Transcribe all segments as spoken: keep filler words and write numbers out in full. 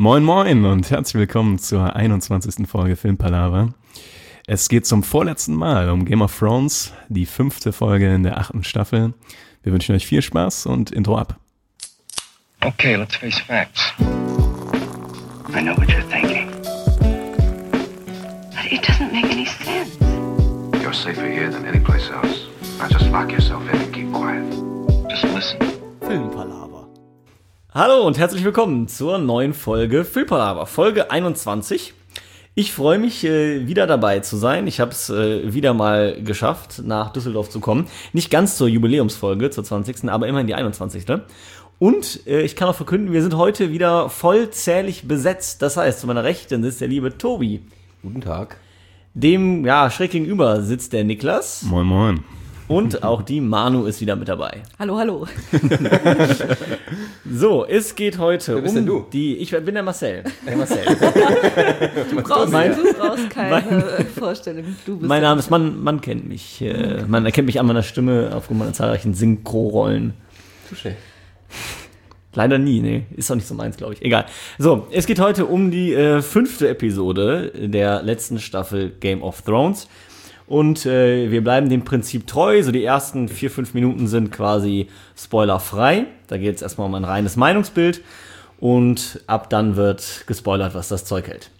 Moin Moin und herzlich willkommen zur einundzwanzigsten Folge Filmpalava. Es geht zum vorletzten Mal um Game of Thrones, die fünfte Folge in der achten Staffel. Wir wünschen euch viel Spaß und Intro ab. Okay, let's face facts. I know what you're thinking. But it doesn't make any sense. You're safer here than any place else. Now just lock yourself in and keep quiet. Just listen. Filmpalava. Hallo und herzlich willkommen zur neuen Folge Filmpalava, Folge einundzwanzig. Ich freue mich, äh, wieder dabei zu sein. Ich habe es äh, wieder mal geschafft, nach Düsseldorf zu kommen. Nicht ganz zur Jubiläumsfolge, zur zwanzigsten, aber immerhin die einundzwanzigste. Und äh, ich kann auch verkünden, wir sind heute wieder vollzählig besetzt. Das heißt, zu meiner Rechten sitzt der liebe Tobi. Guten Tag. Dem, ja, schräg gegenüber sitzt der Niklas. Moin Moin. Und auch die Manu ist wieder mit dabei. Hallo, hallo. So, es geht heute Wer bist um denn du? die... Ich bin der Marcel. Der Marcel. Du brauchst, Mein- du brauchst keine mein- Vorstellung. Du bist Mein der- Name ist, man, man kennt mich. Äh, man erkennt mich an meiner Stimme aufgrund meiner zahlreichen Synchro-Rollen. Touché. Leider nie, nee. Ist doch nicht so meins, glaube ich. Egal. So, es geht heute um die äh, fünfte Episode der letzten Staffel Game of Thrones. Und äh, wir bleiben dem Prinzip treu. So die ersten vier, fünf Minuten sind quasi spoilerfrei. Da geht es erstmal um ein reines Meinungsbild. Und ab dann wird gespoilert, was das Zeug hält.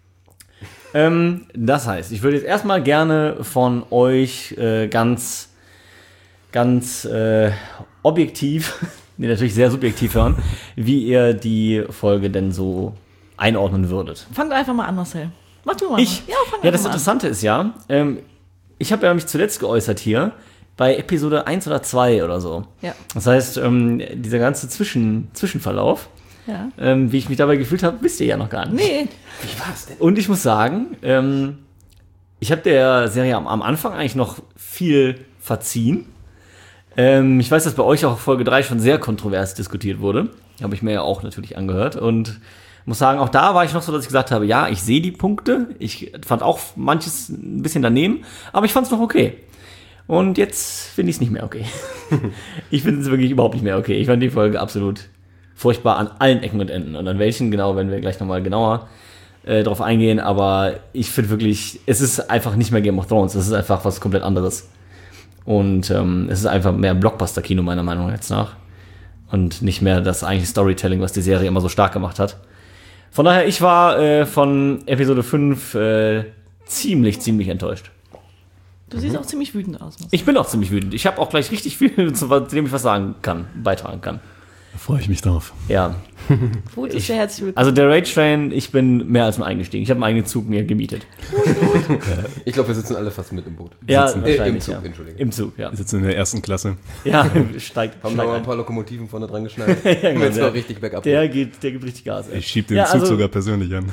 Ähm, das heißt, ich würde jetzt erstmal gerne von euch äh, ganz, ganz äh, objektiv, nee, natürlich sehr subjektiv hören, wie ihr die Folge denn so einordnen würdet. Fang doch einfach mal an, Marcel. Mach du mal. Ich? Ja, fang Ja, das einfach mal Interessante ist ja, ähm, ich habe ja mich zuletzt geäußert hier bei Episode eins oder zwei oder so. an. Ja, Das heißt, ähm, dieser ganze Zwischen, Zwischenverlauf, ja. ähm, wie ich mich dabei gefühlt habe, wisst ihr ja noch gar nicht. Nee, Wie war's denn? Und ich muss sagen, ähm, ich habe der Serie am, am Anfang eigentlich noch viel verziehen. Ähm, ich weiß, dass bei euch auch Folge drei schon sehr kontrovers diskutiert wurde. Habe ich mir ja auch natürlich angehört. Und muss sagen, auch da war ich noch so, dass ich gesagt habe, ja, ich sehe die Punkte. Ich fand auch manches ein bisschen daneben, aber ich fand es noch okay. Und jetzt finde ich es nicht mehr okay. Ich finde es wirklich überhaupt nicht mehr okay. Ich fand die Folge absolut furchtbar an allen Ecken und Enden. Und an welchen genau, wenn wir gleich nochmal genauer äh, drauf eingehen. Aber ich finde wirklich, es ist einfach nicht mehr Game of Thrones. Es ist einfach was komplett anderes. Und ähm, es ist einfach mehr Blockbuster-Kino meiner Meinung nach jetzt nach. Und nicht mehr das eigentliche Storytelling, was die Serie immer so stark gemacht hat. Von daher, ich war äh, von Episode fünf äh, ziemlich, ziemlich enttäuscht. du siehst auch ziemlich wütend aus, Marcel. Ich bin auch ziemlich wütend. Ich habe auch gleich richtig viel, zu dem ich was sagen kann, beitragen kann. Da freue ich mich drauf. Ja, Wut ist sehr herzlich willkommen. also der Rage Train, ich bin mehr als mal eingestiegen. Ich habe einen eigenen Zug mir gemietet. Ich glaube, wir sitzen alle fast mit im Boot. Ja, Sitzen. wahrscheinlich, Äh, im Zug, ja. Entschuldigung. Im Zug, ja. Wir sitzen in der ersten Klasse. Ja, steigt, Haben noch mal ein steigt paar Lokomotiven vorne dran geschnallt. ein. Ja, genau, Wenn es der, noch richtig bergab der, geht, der gibt richtig Gas. Ey. Ich schieb den Ja, Zug also- sogar persönlich an.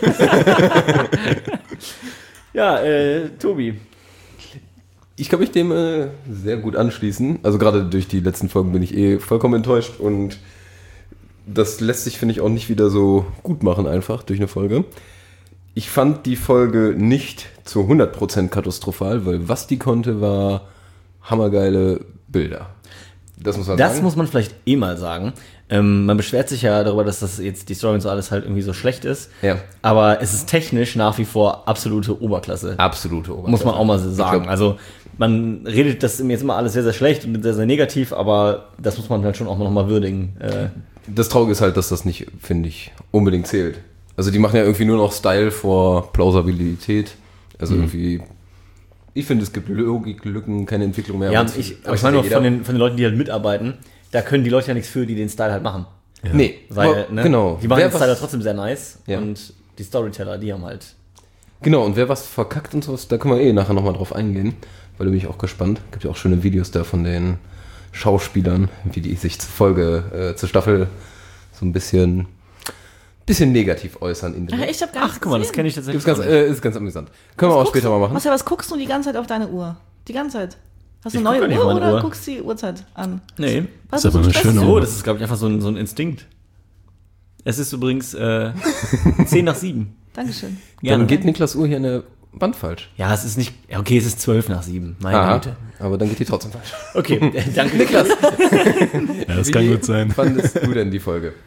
Ja, äh, Tobi. Ich kann mich dem äh, sehr gut anschließen. Also gerade durch die letzten Folgen bin ich eh vollkommen enttäuscht und das lässt sich, finde ich, auch nicht wieder so gut machen einfach durch eine Folge. Ich fand die Folge nicht zu hundert Prozent katastrophal, weil was die konnte, war hammergeile Bilder. Das muss man Das sagen. muss man vielleicht eh mal sagen. Ähm, man beschwert sich ja darüber, dass das jetzt die Story und so alles halt irgendwie so schlecht ist. Ja. Aber es ist technisch nach wie vor absolute Oberklasse. Absolute Oberklasse. Muss man auch mal so Ich sagen. glaub- Also man redet das jetzt immer alles sehr, sehr schlecht und sehr, sehr negativ, aber das muss man halt schon auch noch mal würdigen. Äh, Das Traurige ist halt, dass das nicht, finde ich, unbedingt zählt. Also die machen ja irgendwie nur noch Style vor Plausibilität. Also irgendwie, ich finde, es gibt Logiklücken, keine Entwicklung mehr. ja, Aber ich, das aber ich hat meine ja nur von jeder. den, von den Leuten, die halt mitarbeiten, da können die Leute ja nichts für, die den Style halt machen. Nee, Weil, aber, ne, genau. die machen Wer den Style was- ja trotzdem sehr nice Ja. und die Storyteller, die haben halt... Genau, und wer was verkackt und sowas, da können wir eh nachher nochmal drauf eingehen, weil da bin ich auch gespannt. Gibt ja auch schöne Videos da von den Schauspielern, wie die sich zur Folge, äh, zur Staffel so ein bisschen, bisschen negativ äußern. In den Ach, ich hab gar Ach, guck mal, das kenne ich tatsächlich. Ist ganz, äh, ist ganz amüsant. Können wir auch später mal machen. Marcel, was guckst du die ganze Zeit auf deine Uhr? Die ganze Zeit? Hast du Ich eine guck gar neue nicht Uhr auf meine oder Uhr. guckst die Uhrzeit an? Nee. Was Ist aber so eine Stress? schöne So, Uhr. das ist, glaube ich, einfach so ein, so ein Instinkt. Es ist übrigens äh, zehn nach sieben. Dankeschön. Dann geht Niklas Uhr hier in der Wand falsch. Ja, es ist nicht. Ja, okay, es ist zwölf nach sieben. Meine Aha, Güte. aber dann geht die trotzdem falsch. Okay, äh, danke, Niklas. Ja, das kann gut sein. Fandest du denn die Folge?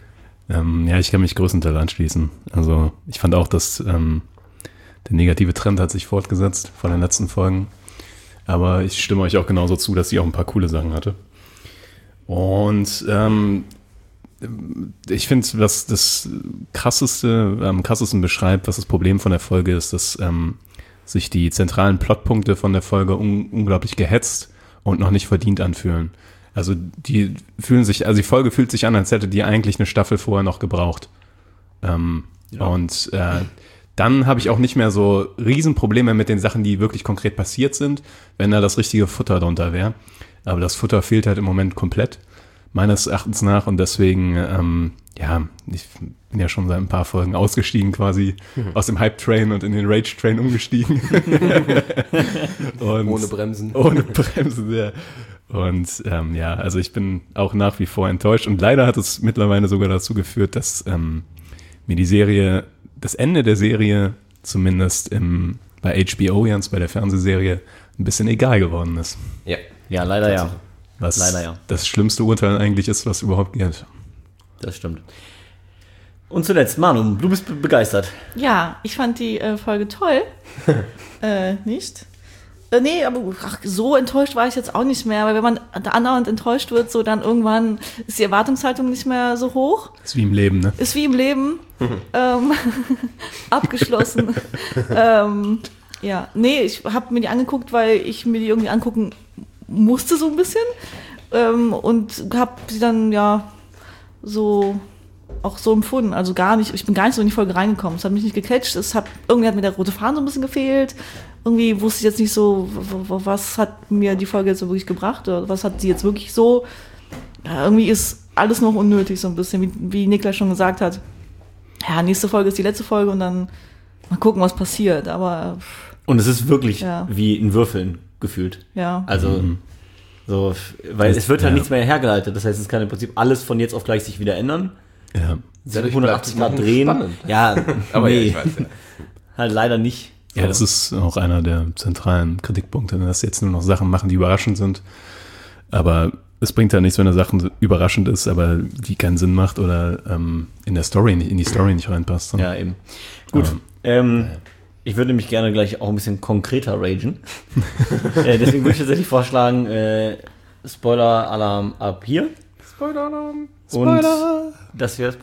Ähm, ja, ich kann mich größtenteils anschließen. Also ich fand auch, dass ähm, der negative Trend hat sich fortgesetzt von den letzten Folgen. Aber ich stimme euch auch genauso zu, dass sie auch ein paar coole Sachen hatte. Und ähm, ich finde, was das krasseste, am krassesten beschreibt, was das Problem von der Folge ist, dass ähm, sich die zentralen Plotpunkte von der Folge un- unglaublich gehetzt und noch nicht verdient anfühlen. Also die fühlen sich, also die Folge fühlt sich an, als hätte die eigentlich eine Staffel vorher noch gebraucht. Ähm, ja. Und äh, dann habe ich auch nicht mehr so Riesenprobleme mit den Sachen, die wirklich konkret passiert sind, wenn da das richtige Futter drunter wäre. Aber das Futter fehlt halt im Moment komplett, meines Erachtens nach. Und deswegen, ähm, ja, ich bin ja schon seit ein paar Folgen ausgestiegen quasi, mhm. aus dem Hype-Train und in den Rage-Train umgestiegen. Und ohne Bremsen. Ohne Bremsen, ja. Und ähm, ja, also ich bin auch nach wie vor enttäuscht. Und leider hat es mittlerweile sogar dazu geführt, dass ähm, mir die Serie, das Ende der Serie, zumindest im, bei H B O jetzt, bei der Fernsehserie, ein bisschen egal geworden ist. Ja. Ja, leider ja. Was leider ja. das schlimmste Urteil eigentlich ist, was überhaupt geht. Das stimmt. Und zuletzt, Manu, du bist be- begeistert. Ja, ich fand die äh, Folge toll. äh, nicht? Äh, nee, aber ach, so enttäuscht war ich jetzt auch nicht mehr, weil wenn man andauernd enttäuscht wird, so dann irgendwann ist die Erwartungshaltung nicht mehr so hoch. Ist wie im Leben, ne? Ist wie im Leben. ähm, abgeschlossen. ähm, ja, nee, ich habe mir die angeguckt, weil ich mir die irgendwie angucken musste so ein bisschen. Ähm, und habe sie dann, ja, so auch so empfunden. Also gar nicht, ich bin gar nicht so in die Folge reingekommen. Es hat mich nicht gecatcht. Es hat, irgendwie hat mir der rote Faden so ein bisschen gefehlt. Irgendwie wusste ich jetzt nicht so, w- w- was hat mir die Folge jetzt so wirklich gebracht oder was hat sie jetzt wirklich so. Ja, irgendwie ist alles noch unnötig so ein bisschen, wie, wie Niklas schon gesagt hat. Ja, nächste Folge ist die letzte Folge und dann mal gucken, was passiert. Aber Und es ist wirklich ja. wie in Würfeln gefühlt. Ja. Also, Mhm. so, weil Das- es wird halt ja. nichts mehr hergeleitet. Das heißt, es kann im Prinzip alles von jetzt auf gleich sich wieder ändern. Ja. Dadurch hundertachtzig bleibt Grad es drehen. spannend. Ja, Aber nee, ja, ich weiß ja. halt leider nicht. So. Ja, das ist auch einer der zentralen Kritikpunkte, dass sie jetzt nur noch Sachen machen, die überraschend sind. Aber es bringt ja nichts, wenn eine Sache überraschend ist, aber die keinen Sinn macht oder ähm, in der Story nicht, in die Story nicht reinpasst. Ja, eben. Gut. Aber, Ähm, ich würde mich gerne gleich auch ein bisschen konkreter ragen. äh, deswegen würde ich tatsächlich vorschlagen, äh, Spoiler-Alarm ab hier. Spoiler-Alarm. Und dass wir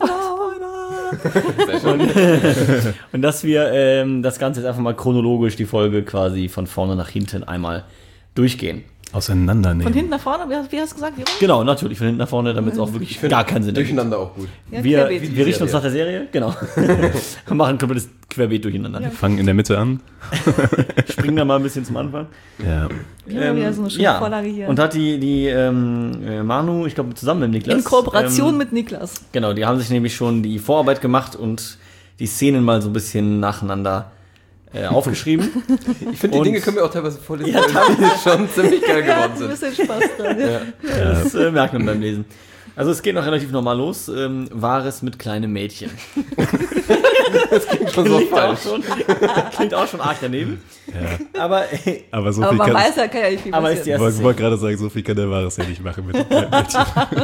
und, und dass wir ähm, das Ganze jetzt einfach mal chronologisch, die Folge quasi von vorne nach hinten einmal durchgehen. auseinandernehmen. von hinten nach vorne, wie hast, wie hast du gesagt? Wie rum? Genau, natürlich von hinten nach vorne, damit es auch wirklich gar keinen Sinn ergibt. Durcheinander auch gut. Ja, Wir, querbeet. wir richten uns nach der Serie, genau. Wir machen ein komplettes Querbeet durcheinander. Ja. Fangen in der Mitte an. Springen da mal ein bisschen zum Anfang. Ja. Ja, wieder so eine schöne ja. Vorlage hier. Und hat die, die ähm, äh, Manu, ich glaube zusammen mit Niklas. in Kooperation ähm, mit Niklas. Genau, die haben sich nämlich schon die Vorarbeit gemacht und die Szenen mal so ein bisschen nacheinander äh, aufgeschrieben. Ich finde, die Und- Dinge können wir auch teilweise vorlesen, weil die schon ziemlich geil Ja, geworden hat ein sind. bisschen Spaß dran. Ja. Das äh, merkt man beim Lesen. Also es geht noch relativ normal los. Ähm, Wahres mit kleinem Mädchen. Schon so Klingt auch, falsch. schon, klingt auch schon arg daneben. Ja. Aber, äh, Aber so Aber viel man kann weiß ja, kann ja nicht viel Aber ist passieren. die ich wollte wollt gerade sagen, so viel kann der Wahres ja nicht machen mit dem kleinen Mädchen.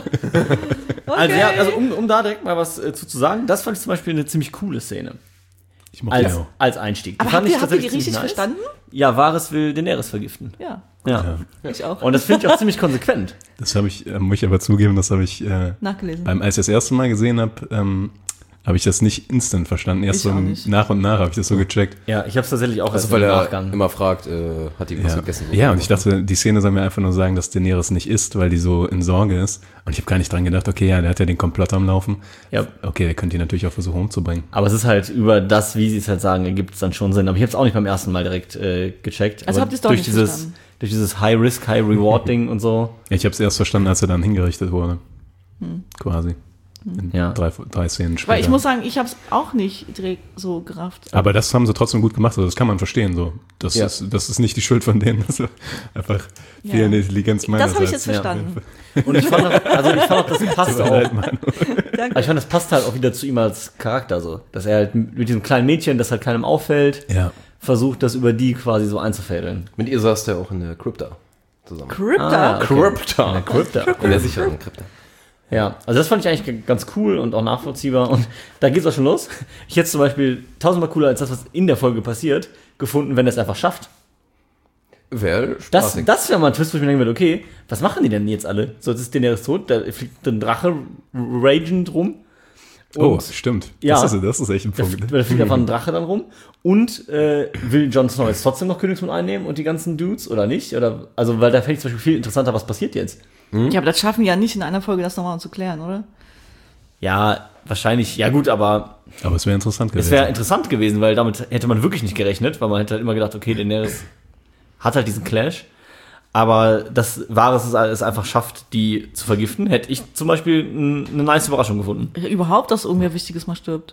also, ja, also um, um da direkt mal was äh, zu, zu sagen, das fand ich zum Beispiel eine ziemlich coole Szene. Ich mochte Als, ja auch. als Einstieg. Die Aber fand habt ich ihr, habt ihr die tatsächlich richtig ziemlich nice. verstanden? Ja, Wahres will Daenerys vergiften. Ja, Ja. ich auch. Und das finde ich auch ziemlich konsequent. Das habe ich, äh, muss ich aber zugeben, das habe ich, äh, Nachgelesen. beim, als ich das erste Mal gesehen habe, ähm, habe ich das nicht instant verstanden. Erst Ich so auch nicht. nach und nach habe ich das so gecheckt. Ja, ich habe es tatsächlich auch Also erst weil im er Nachgang. immer fragt, äh, hat die was Ja. gegessen? ja, und ich dachte, die Szene soll mir einfach nur sagen, dass Daenerys nicht isst, weil die so in Sorge ist. Und ich habe gar nicht dran gedacht, okay, ja, der hat ja den Komplott am Laufen. Ja. Okay, der könnte ihn natürlich auch versuchen umzubringen. Aber es ist halt über das, wie sie es halt sagen, ergibt es dann schon Sinn. Aber ich habe es auch nicht beim ersten Mal direkt äh, gecheckt. Also Aber habt ihr's doch durch nicht dieses, verstanden? durch dieses High-Risk, High-Reward-Ding und so. Ja, ich habe es erst verstanden, als er dann hingerichtet wurde. Hm. Quasi. In Ja. drei, drei Szenen später. Weil ich muss sagen, ich habe es auch nicht direkt so gerafft. Aber das haben sie trotzdem gut gemacht, also das kann man verstehen. So. Das, Ja. ist, das ist nicht die Schuld von denen. Das ist einfach Ja. fehlende Intelligenz meinerseits. Das habe ich jetzt Ja. verstanden. Und ich fand auch, also ich fand auch, das passt auch. Halt, Mann. Danke. Aber ich fand, das passt halt auch wieder zu ihm als Charakter so. Dass er halt mit diesem kleinen Mädchen, das halt keinem auffällt, Ja. versucht, das über die quasi so einzufädeln. Mit ihr saß der auch in der Krypta zusammen. Krypta. Ah, okay. Krypta. In der Krypta. In der sicheren Krypta. Ja, also das fand ich eigentlich g- ganz cool und auch nachvollziehbar. Und da geht's auch schon los. Ich hätte es zum Beispiel tausendmal cooler als das, was in der Folge passiert, gefunden, wenn er es einfach schafft. Wäre Das, spaßig. das wäre mal ein Twist, wo ich mir denken würde, okay, was machen die denn jetzt alle? So, jetzt ist Daenerys tot, da fliegt ein Drache ragend rum. Oh, Und stimmt. Ja. Das, ist, das ist echt ein da, Punkt. da fliegt einfach ein Drache dann rum. Und äh, will Jon Snow jetzt trotzdem noch Königsmund einnehmen und die ganzen Dudes oder nicht? Oder, also, weil da fände ich zum Beispiel viel interessanter, was passiert jetzt. Ja, aber das schaffen die ja nicht in einer Folge, das nochmal zu klären, oder? Ja, wahrscheinlich, ja gut, aber Aber es wäre interessant gewesen. es wäre interessant gewesen, weil damit hätte man wirklich nicht gerechnet, weil man hätte halt immer gedacht, okay, Daenerys hat halt diesen Clash. Aber das Wahres ist, es einfach schafft, die zu vergiften, hätte ich zum Beispiel n- eine nice Überraschung gefunden. Überhaupt, dass irgendwer Wichtiges mal stirbt.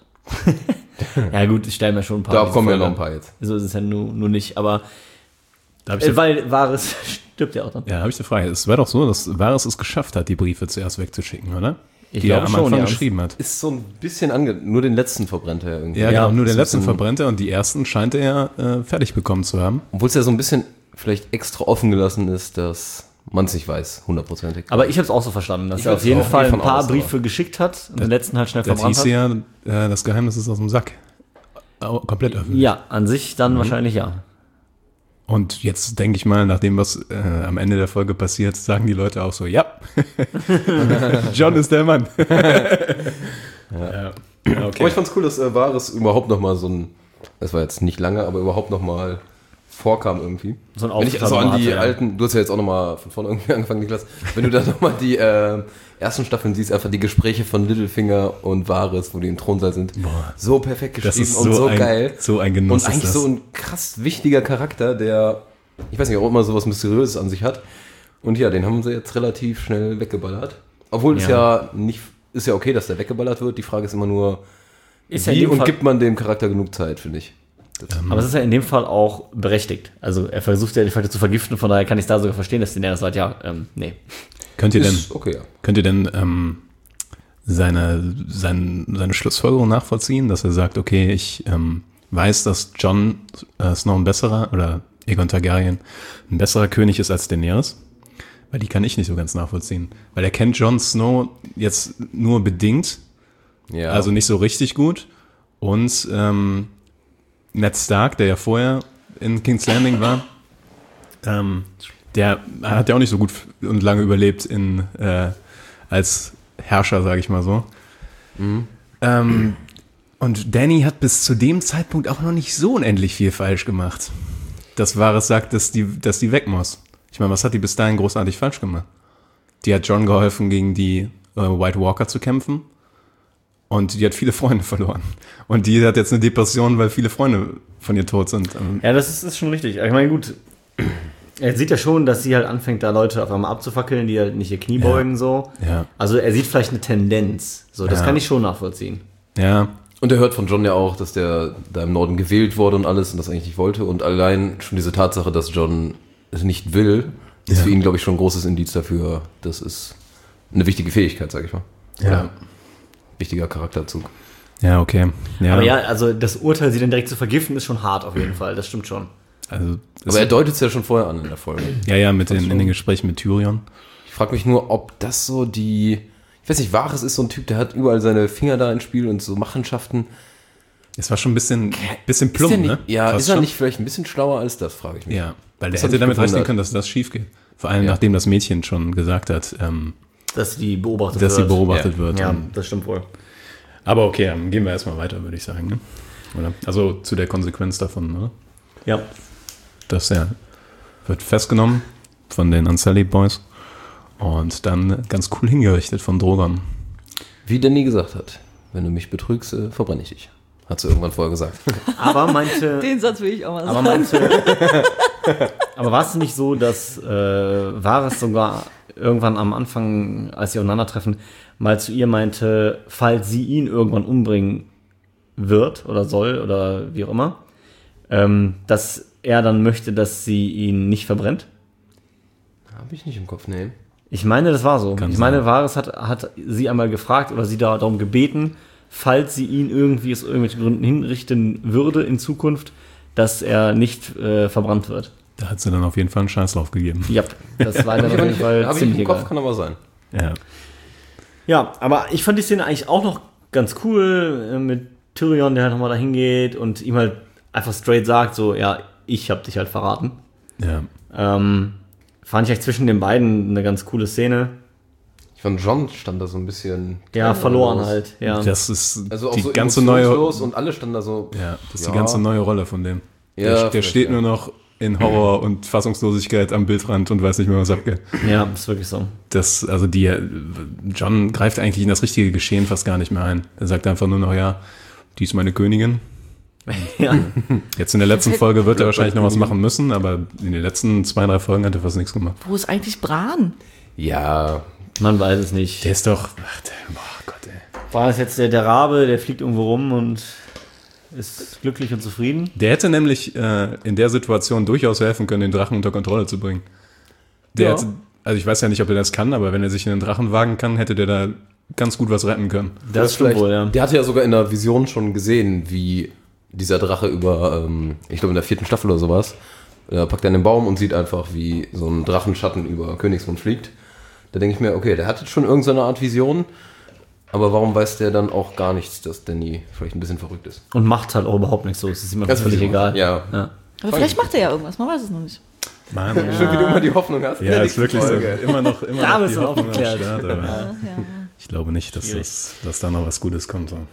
Ja gut, ich stelle mir schon ein paar. Da diese kommen ja Folge noch an. ein paar jetzt. So ist es ja nur, nur nicht, aber da hab ich äh, eine- weil Wahres stirbt ja auch dann. ja, habe ich eine Frage. Es war doch so, dass Varys es geschafft hat, die Briefe zuerst wegzuschicken, oder? Ich die er glaube am schon, Anfang ja. geschrieben hat. Ist so ein bisschen ange... Nur den letzten verbrennt er irgendwie. Ja, Ja, genau, nur den das ist letzten ein- verbrennt er und die ersten scheint er äh, fertig bekommen zu haben. Obwohl es ja so ein bisschen vielleicht extra offen gelassen ist, dass man es nicht weiß, hundertprozentig. Aber ich habe es auch so verstanden, dass Ich er auf würd's jeden auch Fall ein von paar aus, aber- Briefe geschickt hat und den letzten halt schnell Das verbrannt hieß hat. ja, äh, das Geheimnis ist aus dem Sack. Au- Komplett öffentlich. Ja, an sich Mhm. dann wahrscheinlich ja. Und jetzt denke ich mal, nach dem, was äh, am Ende der Folge passiert, sagen die Leute auch so, ja, John ist der Mann. ja. Ja, Aber ich fand's cool, dass äh, Varys überhaupt noch mal so ein, das war jetzt nicht lange, aber überhaupt noch mal vorkam irgendwie. So ein Wenn ich Auftritt so an die hatte, ja. alten, du hast ja jetzt auch noch mal von vorne irgendwie angefangen, Niklas, wenn du da noch mal die äh, ersten Staffeln siehst, einfach die Gespräche von Littlefinger und Varys, wo die im Thronsaal sind, so perfekt Das geschrieben ist und so so ein- geil. so ein Genuss Und eigentlich ist das. so ein krass wichtiger Charakter, der, ich weiß nicht, auch immer so was Mysteriöses an sich hat. Und ja, den haben sie jetzt relativ schnell weggeballert. Obwohl es Ja. ja nicht, ist ja okay, dass der weggeballert wird. Die Frage ist immer nur, Ist ja in wie dem und Fall- gibt man dem Charakter genug Zeit, finde ich. Aber es ist ja in dem Fall auch berechtigt. Also er versucht ja die Leute zu vergiften, von daher kann ich es da sogar verstehen, dass Daenerys sagt, ja, ähm, nee. Könnt ihr denn, Ist okay, ja. könnt ihr denn ähm, seine, sein, seine Schlussfolgerung nachvollziehen, dass er sagt, okay, ich ähm, weiß, dass Jon äh, Snow ein besserer, oder Aegon Targaryen ein besserer König ist als Daenerys? Weil die kann ich nicht so ganz nachvollziehen. Weil er kennt Jon Snow jetzt nur bedingt, Ja. also nicht so richtig gut. Und ähm, Ned Stark, der ja vorher in King's Landing war, ähm, der hat ja auch nicht so gut und lange überlebt in, äh, als Herrscher, sage ich mal so. Ähm, und Dany hat bis zu dem Zeitpunkt auch noch nicht so unendlich viel falsch gemacht. Dass Varys sagt, dass die, dass die weg muss. Ich meine, was hat die bis dahin großartig falsch gemacht? Die hat Jon geholfen, gegen die äh, White Walker zu kämpfen. Und die hat viele Freunde verloren. Und die hat jetzt eine Depression, weil viele Freunde von ihr tot sind. Ähm, Ja, das ist, ist schon richtig. Ich meine, gut, er sieht ja schon, dass sie halt anfängt, da Leute auf einmal abzufackeln, die halt nicht ihr Knie beugen, so. Ja. Also er sieht vielleicht eine Tendenz. So, das Ja. kann ich schon nachvollziehen. Ja, Und er hört von Jon ja auch, dass der da im Norden gewählt wurde und alles und das eigentlich nicht wollte. Und allein schon diese Tatsache, dass Jon es nicht will, ist Ja. für ihn, glaube ich, schon ein großes Indiz dafür. Das ist eine wichtige Fähigkeit, sage ich mal. ja. Wichtiger Charakterzug. Ja, okay. Ja, Aber ja, also das Urteil, sie dann direkt zu vergiften, ist schon hart auf jeden Fall. Das stimmt schon. also, Aber er deutet es ja schon vorher an in der Folge. ja, ja, mit den, in den Gesprächen mit Tyrion. Ich frage mich nur, ob das so die... Ich weiß nicht, Varys ist so ein Typ, der hat überall seine Finger da ins Spiel und so Machenschaften. Es war schon ein bisschen, bisschen plump, ist er nicht, ne? Ja, Fast ist er schon. nicht vielleicht ein bisschen schlauer als das, frage ich mich. Ja, weil der Das hat hätte mich damit rechnen gewundert. können, dass das schief geht. Vor allem, Ja. nachdem das Mädchen schon gesagt hat, ähm, Dass die beobachtet dass sie wird. beobachtet Ja. wird. Ja, Und, das stimmt wohl. aber okay, dann gehen wir erstmal weiter, würde ich sagen. Ne? Oder? Also zu der Konsequenz davon, oder? Ja. Dass er wird festgenommen von den Unsullied Boys und dann ganz cool hingerichtet von Drogon. Wie Danny gesagt hat, wenn du mich betrügst, äh, verbrenne ich dich. Hat sie irgendwann vorher gesagt. Aber meinte... Den Satz will ich auch mal Aber sagen. meinte, aber war es nicht so, dass äh, Varys sogar irgendwann am Anfang, als sie aufeinandertreffen, mal zu ihr meinte, falls sie ihn irgendwann umbringen wird oder soll oder wie auch immer, ähm, dass er dann möchte, dass sie ihn nicht verbrennt? Habe ich nicht im Kopf, nee. Ich meine, das war so. Kann ich meine, sein. Varys hat, hat sie einmal gefragt oder sie da darum gebeten, falls sie ihn irgendwie aus irgendwelchen Gründen hinrichten würde in Zukunft, dass er nicht äh, verbrannt wird. Da hat sie dann auf jeden Fall einen Scheißlauf gegeben. Ja, das war dann auf jeden Fall Habe ich ziemlich im Kopf, egal. kann aber sein. Ja. Ja, aber ich fand die Szene eigentlich auch noch ganz cool äh, mit Tyrion, der halt nochmal dahin geht und ihm halt einfach straight sagt, so, ja, ich hab dich halt verraten. Ja. Ähm, fand ich eigentlich zwischen den beiden eine ganz coole Szene. Ich fand, John stand da so ein bisschen... Ja, verloren halt, ja. Das ist Also auch die so ganze neue. emotionslos und alle standen da so... Ja, das ist Ja. die ganze neue Rolle von dem. Ja, der der vielleicht, steht ja. nur noch in Horror und Fassungslosigkeit am Bildrand und weiß nicht mehr, was abgeht. Ja, ist wirklich so. Das, also die, John greift eigentlich in das richtige Geschehen fast gar nicht mehr ein. Er sagt einfach nur noch, ja, die ist meine Königin. Ja. Jetzt in der letzten Folge wird er wahrscheinlich noch was machen müssen, aber in den letzten zwei, drei Folgen hat er fast nichts gemacht. Wo ist eigentlich Bran? Ja, Man weiß es nicht. Der ist doch, ach, der, boah Gott, ey. War das jetzt der, der Rabe, der fliegt irgendwo rum und ist glücklich und zufrieden? Der hätte nämlich äh, in der Situation durchaus helfen können, den Drachen unter Kontrolle zu bringen. Der Ja. hätte, also ich weiß ja nicht, ob er das kann, aber wenn er sich in den Drachen wagen kann, hätte der da ganz gut was retten können. Das stimmt vielleicht- wohl, ja. Der hatte ja sogar in der Vision schon gesehen, wie dieser Drache über, ähm, ich glaube in der vierten Staffel oder sowas, da packt er einen Baum und sieht einfach, wie so ein Drachenschatten über Königsmund fliegt. Da denke ich mir, okay, der hatte schon irgendeine Art Vision, aber warum weiß der dann auch gar nichts, dass Danny vielleicht ein bisschen verrückt ist? Und macht halt auch überhaupt nichts so. Es ist ihm einfach völlig egal. Ja. Ja. Aber vielleicht macht er ja irgendwas, man weiß es noch nicht. Mann, Schön, wie du immer die Hoffnung hast. ja, ist wirklich so. Immer noch, immer Da noch bist du Hoffnung am aufgeklärt. Start, aber Ja. ich glaube nicht, dass, das, dass da noch was Gutes kommt. So.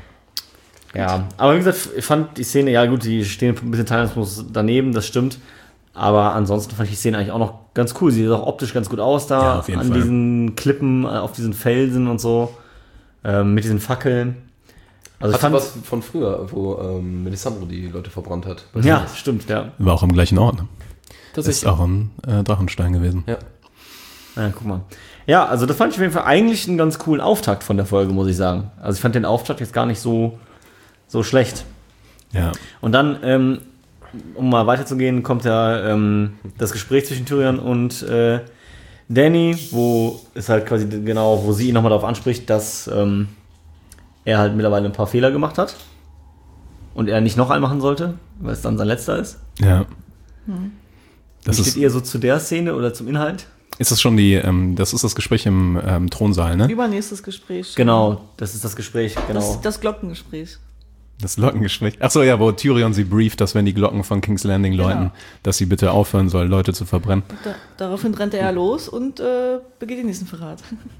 Ja, aber wie gesagt, ich fand die Szene, ja gut, die stehen ein bisschen teilnahmslos daneben, das stimmt. Aber ansonsten fand ich die Szene eigentlich auch noch ganz cool. Sie sieht auch optisch ganz gut aus da, Ja, auf jeden an Fall. diesen Klippen, äh, auf diesen Felsen und so, ähm, mit diesen Fackeln. Also ich Hatte fand, was von früher, wo ähm, Melisandre die Leute verbrannt hat. ja, stimmt, ja. War auch am gleichen Ort. Ne? Das Tatsächlich. ist auch ein äh, Drachenstein gewesen. Ja. Ja, guck mal. Ja, also das fand ich auf jeden Fall eigentlich einen ganz coolen Auftakt von der Folge, muss ich sagen. Also ich fand den Auftakt jetzt gar nicht so, so schlecht. Ja. Und dann, ähm, um mal weiterzugehen, kommt ja ähm, das Gespräch zwischen Tyrion und äh, Dany, wo es halt quasi genau, wo sie ihn nochmal darauf anspricht, dass ähm, er halt mittlerweile ein paar Fehler gemacht hat und er nicht noch einen machen sollte, weil es dann sein letzter ist. Ja. Wie Das steht ist, ihr so zu der Szene oder zum Inhalt? ist das schon die, ähm, das ist das Gespräch im ähm, Thronsaal, ne? Übernächstes Gespräch. Genau, das ist das Gespräch, genau. Das, das Glockengespräch. Das Glockengespräch. Achso, ja, wo Tyrion sie brieft, dass wenn die Glocken von King's Landing läuten, Genau. dass sie bitte aufhören soll, Leute zu verbrennen. Da, daraufhin rennt er ja los und äh, begeht den nächsten Verrat.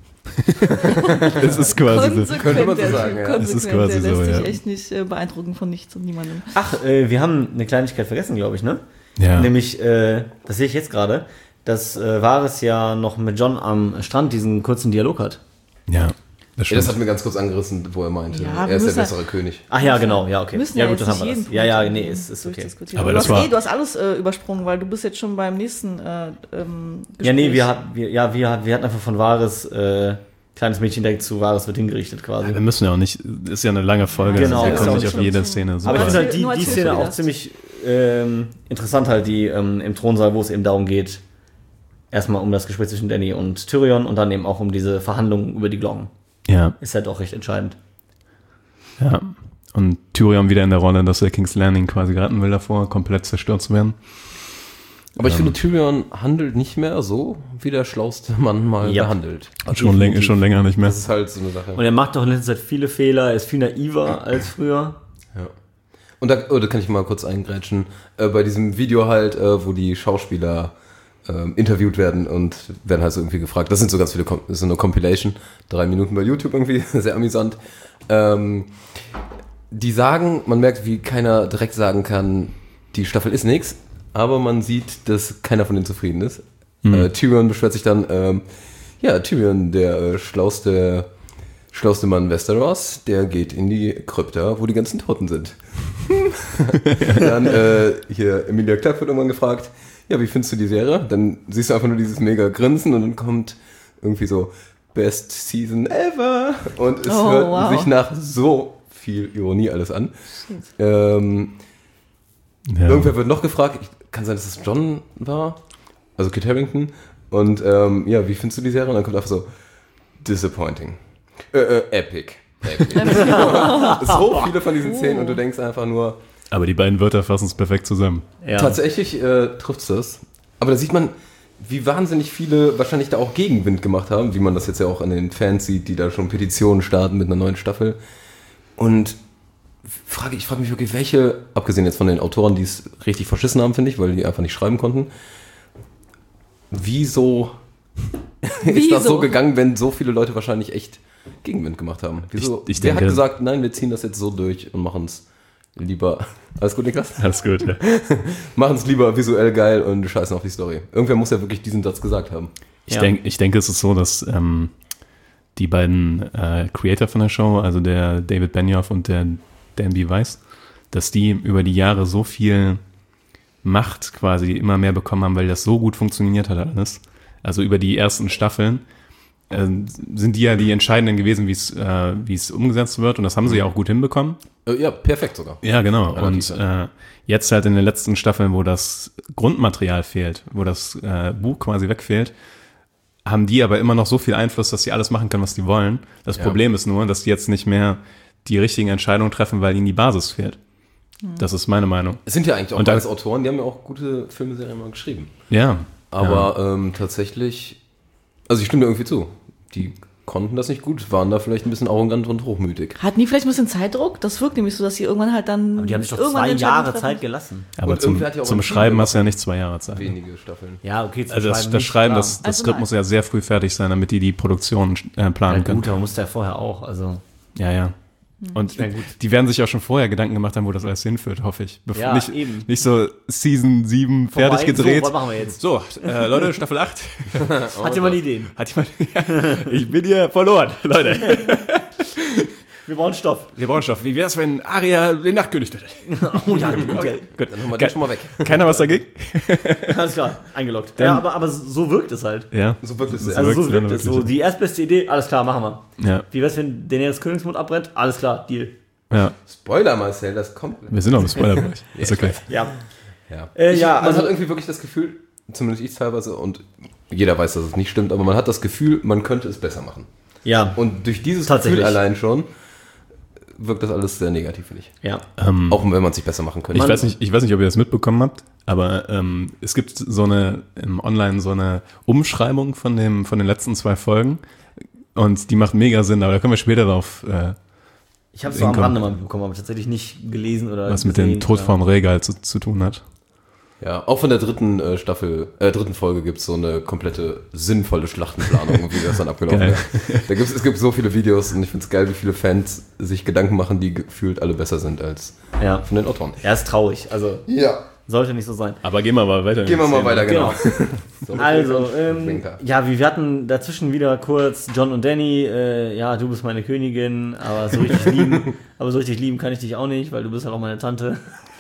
Es ist quasi so. Könnte man so der sagen, Typ, ja. Es ist konsequent, quasi der lässt so, sich ja. echt nicht äh, beeindrucken von nichts und niemandem. Ach, äh, wir haben eine Kleinigkeit vergessen, glaube ich, ne? Ja. Nämlich, äh, das sehe ich jetzt gerade, dass äh, Varys ja noch mit John am Strand diesen kurzen Dialog hat. Ja, das Ja, das stimmt. hat mir ganz kurz angerissen, wo er meinte, Ja, er ist der müssen- bessere König. Ach ja, genau, ja, okay. Müssen Ja, ja, gut, jetzt dann haben nicht wir jeden das. Ja, ja, Punkt nee, irgendwie ist, ist okay. durchdiskutieren. Aber du, das hast, war- eh, du hast alles äh, übersprungen, weil du bist jetzt schon beim nächsten äh, ähm, Gespräch. Ja, nee, wir, hat, wir, ja, wir, wir hatten einfach von Varys, äh, kleines Mädchen direkt zu Varys wird hingerichtet quasi. Wir müssen ja auch nicht, ist ja eine lange Folge, Genau, wir ist kommen auch nicht nicht auf jede schlimm. Szene. Aber ich super. finde halt die, Nur als die Szene auch Hilfe ziemlich ähm, interessant halt, die ähm, im Thronsaal, wo es eben darum geht, erstmal um das Gespräch zwischen Dany und Tyrion und dann eben auch um diese Verhandlungen über die Glocken. Ja, Ist halt auch recht entscheidend. ja. Und Tyrion wieder in der Rolle, dass er King's Landing quasi retten will davor, komplett zerstört zu werden. Aber ich finde, Tyrion handelt nicht mehr so, wie der schlauste Mann mal Ja. behandelt. Schon, läng schon länger nicht mehr. Das ist halt so eine Sache. Und er macht doch in letzter Zeit viele Fehler, er ist viel naiver als früher. Ja. Und da, oh, da kann ich mal kurz eingrätschen. Äh, bei diesem Video halt, äh, wo die Schauspieler ähm, interviewt werden und werden halt so irgendwie gefragt. Das sind so ganz viele, Com das ist so eine Compilation. Drei Minuten bei YouTube irgendwie, sehr amüsant. Ähm, die sagen, man merkt, wie keiner direkt sagen kann, die Staffel ist nix, aber man sieht, dass keiner von denen zufrieden ist. Äh, Tyrion beschwert sich dann, ähm, ja, Tyrion, der äh, schlauste, schlauste Mann Westeros, der geht in die Krypta, wo die ganzen Toten sind. Dann äh, hier Emilia Clarke wird irgendwann gefragt, ja, wie findest du die Serie? Dann siehst du einfach nur dieses mega Grinsen und dann kommt irgendwie so Best Season ever und es Oh, hört wow. sich nach so viel Ironie alles an. Ähm, Ja. Irgendwer wird noch gefragt, ich, kann sein, dass es John war, also Kit Harington, und ähm, ja, wie findest du die Serie? Und dann kommt einfach so, disappointing, äh, äh, epic. epic. So viele von diesen Szenen und du denkst einfach nur, Aber die beiden Wörter fassen es perfekt zusammen. Ja. tatsächlich äh, trifft es das. Aber da sieht man, wie wahnsinnig viele wahrscheinlich da auch Gegenwind gemacht haben, wie man das jetzt ja auch an den Fans sieht, die da schon Petitionen starten mit einer neuen Staffel. Und frage, ich frage mich wirklich, welche, abgesehen jetzt von den Autoren, die es richtig verschissen haben, finde ich, weil die einfach nicht schreiben konnten, wieso ist das so gegangen, wenn so viele Leute wahrscheinlich echt Gegenwind gemacht haben? Wieso? Ich, ich Wer denke, hat gesagt, nein, wir ziehen das jetzt so durch und machen es lieber... Alles gut, Niklas? Alles gut, ja. Machen es lieber visuell geil und scheißen auf die Story. Irgendwer muss ja wirklich diesen Satz gesagt haben. Ich, Ja. denk, ich denke, es ist so, dass ähm, die beiden äh, Creator von der Show, also der David Benioff und der Dan B. Weiss, dass die über die Jahre so viel Macht quasi immer mehr bekommen haben, weil das so gut funktioniert hat alles. Also über die ersten Staffeln äh, sind die ja die Entscheidenden gewesen, wie es äh, wie es umgesetzt wird, und das haben sie ja auch gut hinbekommen. Äh, ja, perfekt sogar. Ja, genau. Relativ, Und äh, jetzt halt in den letzten Staffeln, wo das Grundmaterial fehlt, wo das äh, Buch quasi wegfehlt, haben die aber immer noch so viel Einfluss, dass sie alles machen können, was die wollen. Das Ja. Problem ist nur, dass die jetzt nicht mehr die richtigen Entscheidungen treffen, weil ihnen die Basis fehlt. Das ist meine Meinung. Es sind ja eigentlich auch Und dann- alles Autoren, die haben ja auch gute Filmserien mal geschrieben. Ja. Aber ähm, tatsächlich, also ich stimme dir irgendwie zu. Die konnten das nicht gut, waren da vielleicht ein bisschen arrogant und hochmütig. Hatten die vielleicht ein bisschen Zeitdruck? Das wirkt nämlich so, dass sie irgendwann halt dann. Aber die haben sich doch irgendwann zwei Entscheidungen Jahre treffen. Zeit gelassen. Aber Und zum, irgendwer hat ja auch zum ein Schreiben Film hast du ja nicht zwei Jahre Zeit. Wenige Staffeln. Ja, okay, zum Also das, das nicht, Schreiben, klar. das, das Also Skript nein. muss ja sehr früh fertig sein, damit die die Produktion äh, planen Ja, können. gut, aber musste ja vorher auch, also... Ja, ja. Und meine, gut. die werden sich auch schon vorher Gedanken gemacht haben, wo das alles hinführt, hoffe ich. Bevor, Ja, nicht, eben. nicht so Season sieben Vorbei. fertig gedreht. So, was machen wir jetzt? So, äh, Leute, Staffel acht. Hat jemand Ideen? Hat jemand, ich bin hier verloren, Leute. Wir brauchen Stoff. Wir brauchen Stoff. Wie wär's, wenn Aria den Nachtkönig tötet? Oh ja, gut, okay. Gut. Dann haben wir den schon mal weg. Keiner was dagegen? Alles klar, eingeloggt. Dann- ja, aber, aber so wirkt es halt. Ja. So wirklich sehr. Also wirkt's so dann wirkt es. wirklich. So, die erstbeste Idee, alles klar, machen wir. Ja. Wie wär's, wenn Daenerys Königsmund abbrennt? Alles klar, Deal. Ja. Spoiler, Marcel, das kommt. Wir sind noch im Spoilerbereich. Ist okay. Ja. Ja, Äh, ich, ja, man also- hat irgendwie wirklich das Gefühl, zumindest ich teilweise, und jeder weiß, dass es nicht stimmt, aber man hat das Gefühl, man könnte es besser machen. Ja. Und durch dieses Tatsächlich. Gefühl allein schon wirkt das alles sehr negativ, finde ich. Ja. Ähm, Auch wenn man es sich besser machen könnte. ich, weiß nicht, ich weiß nicht, ob ihr das mitbekommen habt, aber ähm, es gibt so eine im Online so eine Umschreibung von dem von den letzten zwei Folgen, und die macht mega Sinn, aber da können wir später drauf, äh, Ich habe es so am Inkommen. Rande mal bekommen, aber tatsächlich nicht gelesen oder was mit gesehen, dem Tod oder- vorm Regal zu, zu tun hat. Ja, auch von der dritten äh, Staffel, äh, dritten Folge gibt es so eine komplette sinnvolle Schlachtenplanung, wie das dann abgelaufen Geil. ist. Da gibt's, es gibt so viele Videos und ich finde es geil, wie viele Fans sich Gedanken machen, die gefühlt alle besser sind als Ja. von den Autoren. Er ist traurig, also Ja. sollte nicht so sein. Aber gehen wir mal weiter. Gehen wir mal weiter, genau. So, Also, ähm, Winker. ja, wir hatten dazwischen wieder kurz John und Danny, äh, ja, du bist meine Königin, aber so richtig lieben, aber so richtig lieben kann ich dich auch nicht, weil du bist halt auch meine Tante.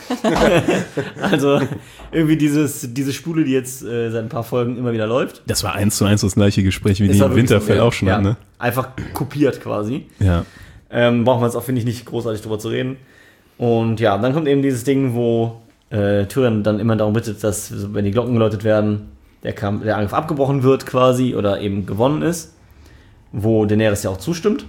Also, irgendwie dieses, diese Spule, die jetzt äh, seit ein paar Folgen immer wieder läuft. Das war eins zu eins das gleiche Gespräch, wie Ist die halt im wirklich so, Winterfell ja. auch schon Ja, hatten, ne? einfach kopiert quasi. Ja. Ähm, brauchen wir jetzt auch, finde ich, nicht großartig drüber zu reden. Und ja, dann kommt eben dieses Ding, wo äh, Tyrion dann immer darum bittet, dass, wenn die Glocken geläutet werden, der, Kampf, der Angriff abgebrochen wird quasi oder eben gewonnen ist. Wo Daenerys ja auch zustimmt.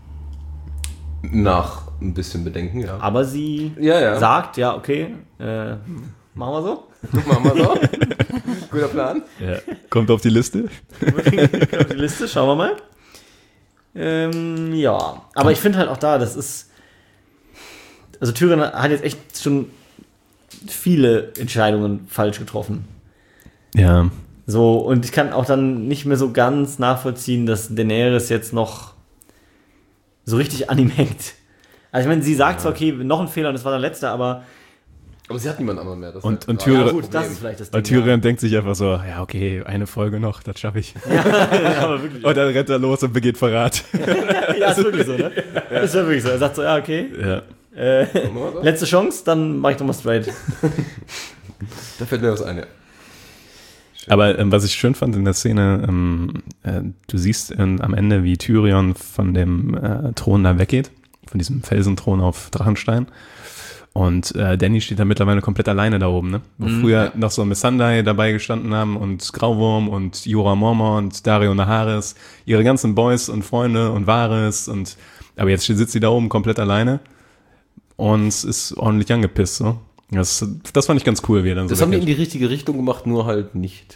Nach ein bisschen Bedenken, ja. Aber sie Ja, ja. sagt, ja, okay, äh, machen wir so. Machen wir so. Guter Plan. ja. Kommt auf die Liste. Auf die Liste, schauen wir mal. Ähm, ja, aber ich finde halt auch da, das ist. Also Tyrion hat jetzt echt schon viele Entscheidungen falsch getroffen. Ja. So, und ich kann auch dann nicht mehr so ganz nachvollziehen, dass Daenerys jetzt noch so richtig an ihm hängt. Also ich meine, sie sagt zwar, okay, noch ein Fehler und das war der letzte, aber Aber sie hat niemand anderen mehr. Das Und- ist und gerade Tyrion- das gut, das Problem. ist vielleicht das Weil Ding. Tyrion denkt sich einfach so, ja, okay, eine Folge noch, das schaffe ich. Ja, aber wirklich. Und dann rennt er los und begeht Verrat. Ja, ist wirklich so, ne? Ist ja wirklich so. Er sagt so, ja, okay, Ja. äh, Machen wir so? letzte Chance, dann mach ich nochmal straight. Da fällt mir was ein, ja. Aber ähm, was ich schön fand in der Szene, ähm, äh, du siehst ähm, am Ende, wie Tyrion von dem äh, Thron da weggeht, von diesem Felsenthron auf Drachenstein. Und äh, Danny steht da mittlerweile komplett alleine da oben, ne? Wo Mhm, früher noch so Missandei dabei gestanden haben und Grauwurm und Jorah Mormont, Daario Naharis, ihre ganzen Boys und Freunde und Varys und aber jetzt sitzt sie da oben komplett alleine und ist ordentlich angepisst, so. Das, das fand ich ganz cool, wie er dann so Das haben die weggeht. in die richtige Richtung gemacht, nur halt nicht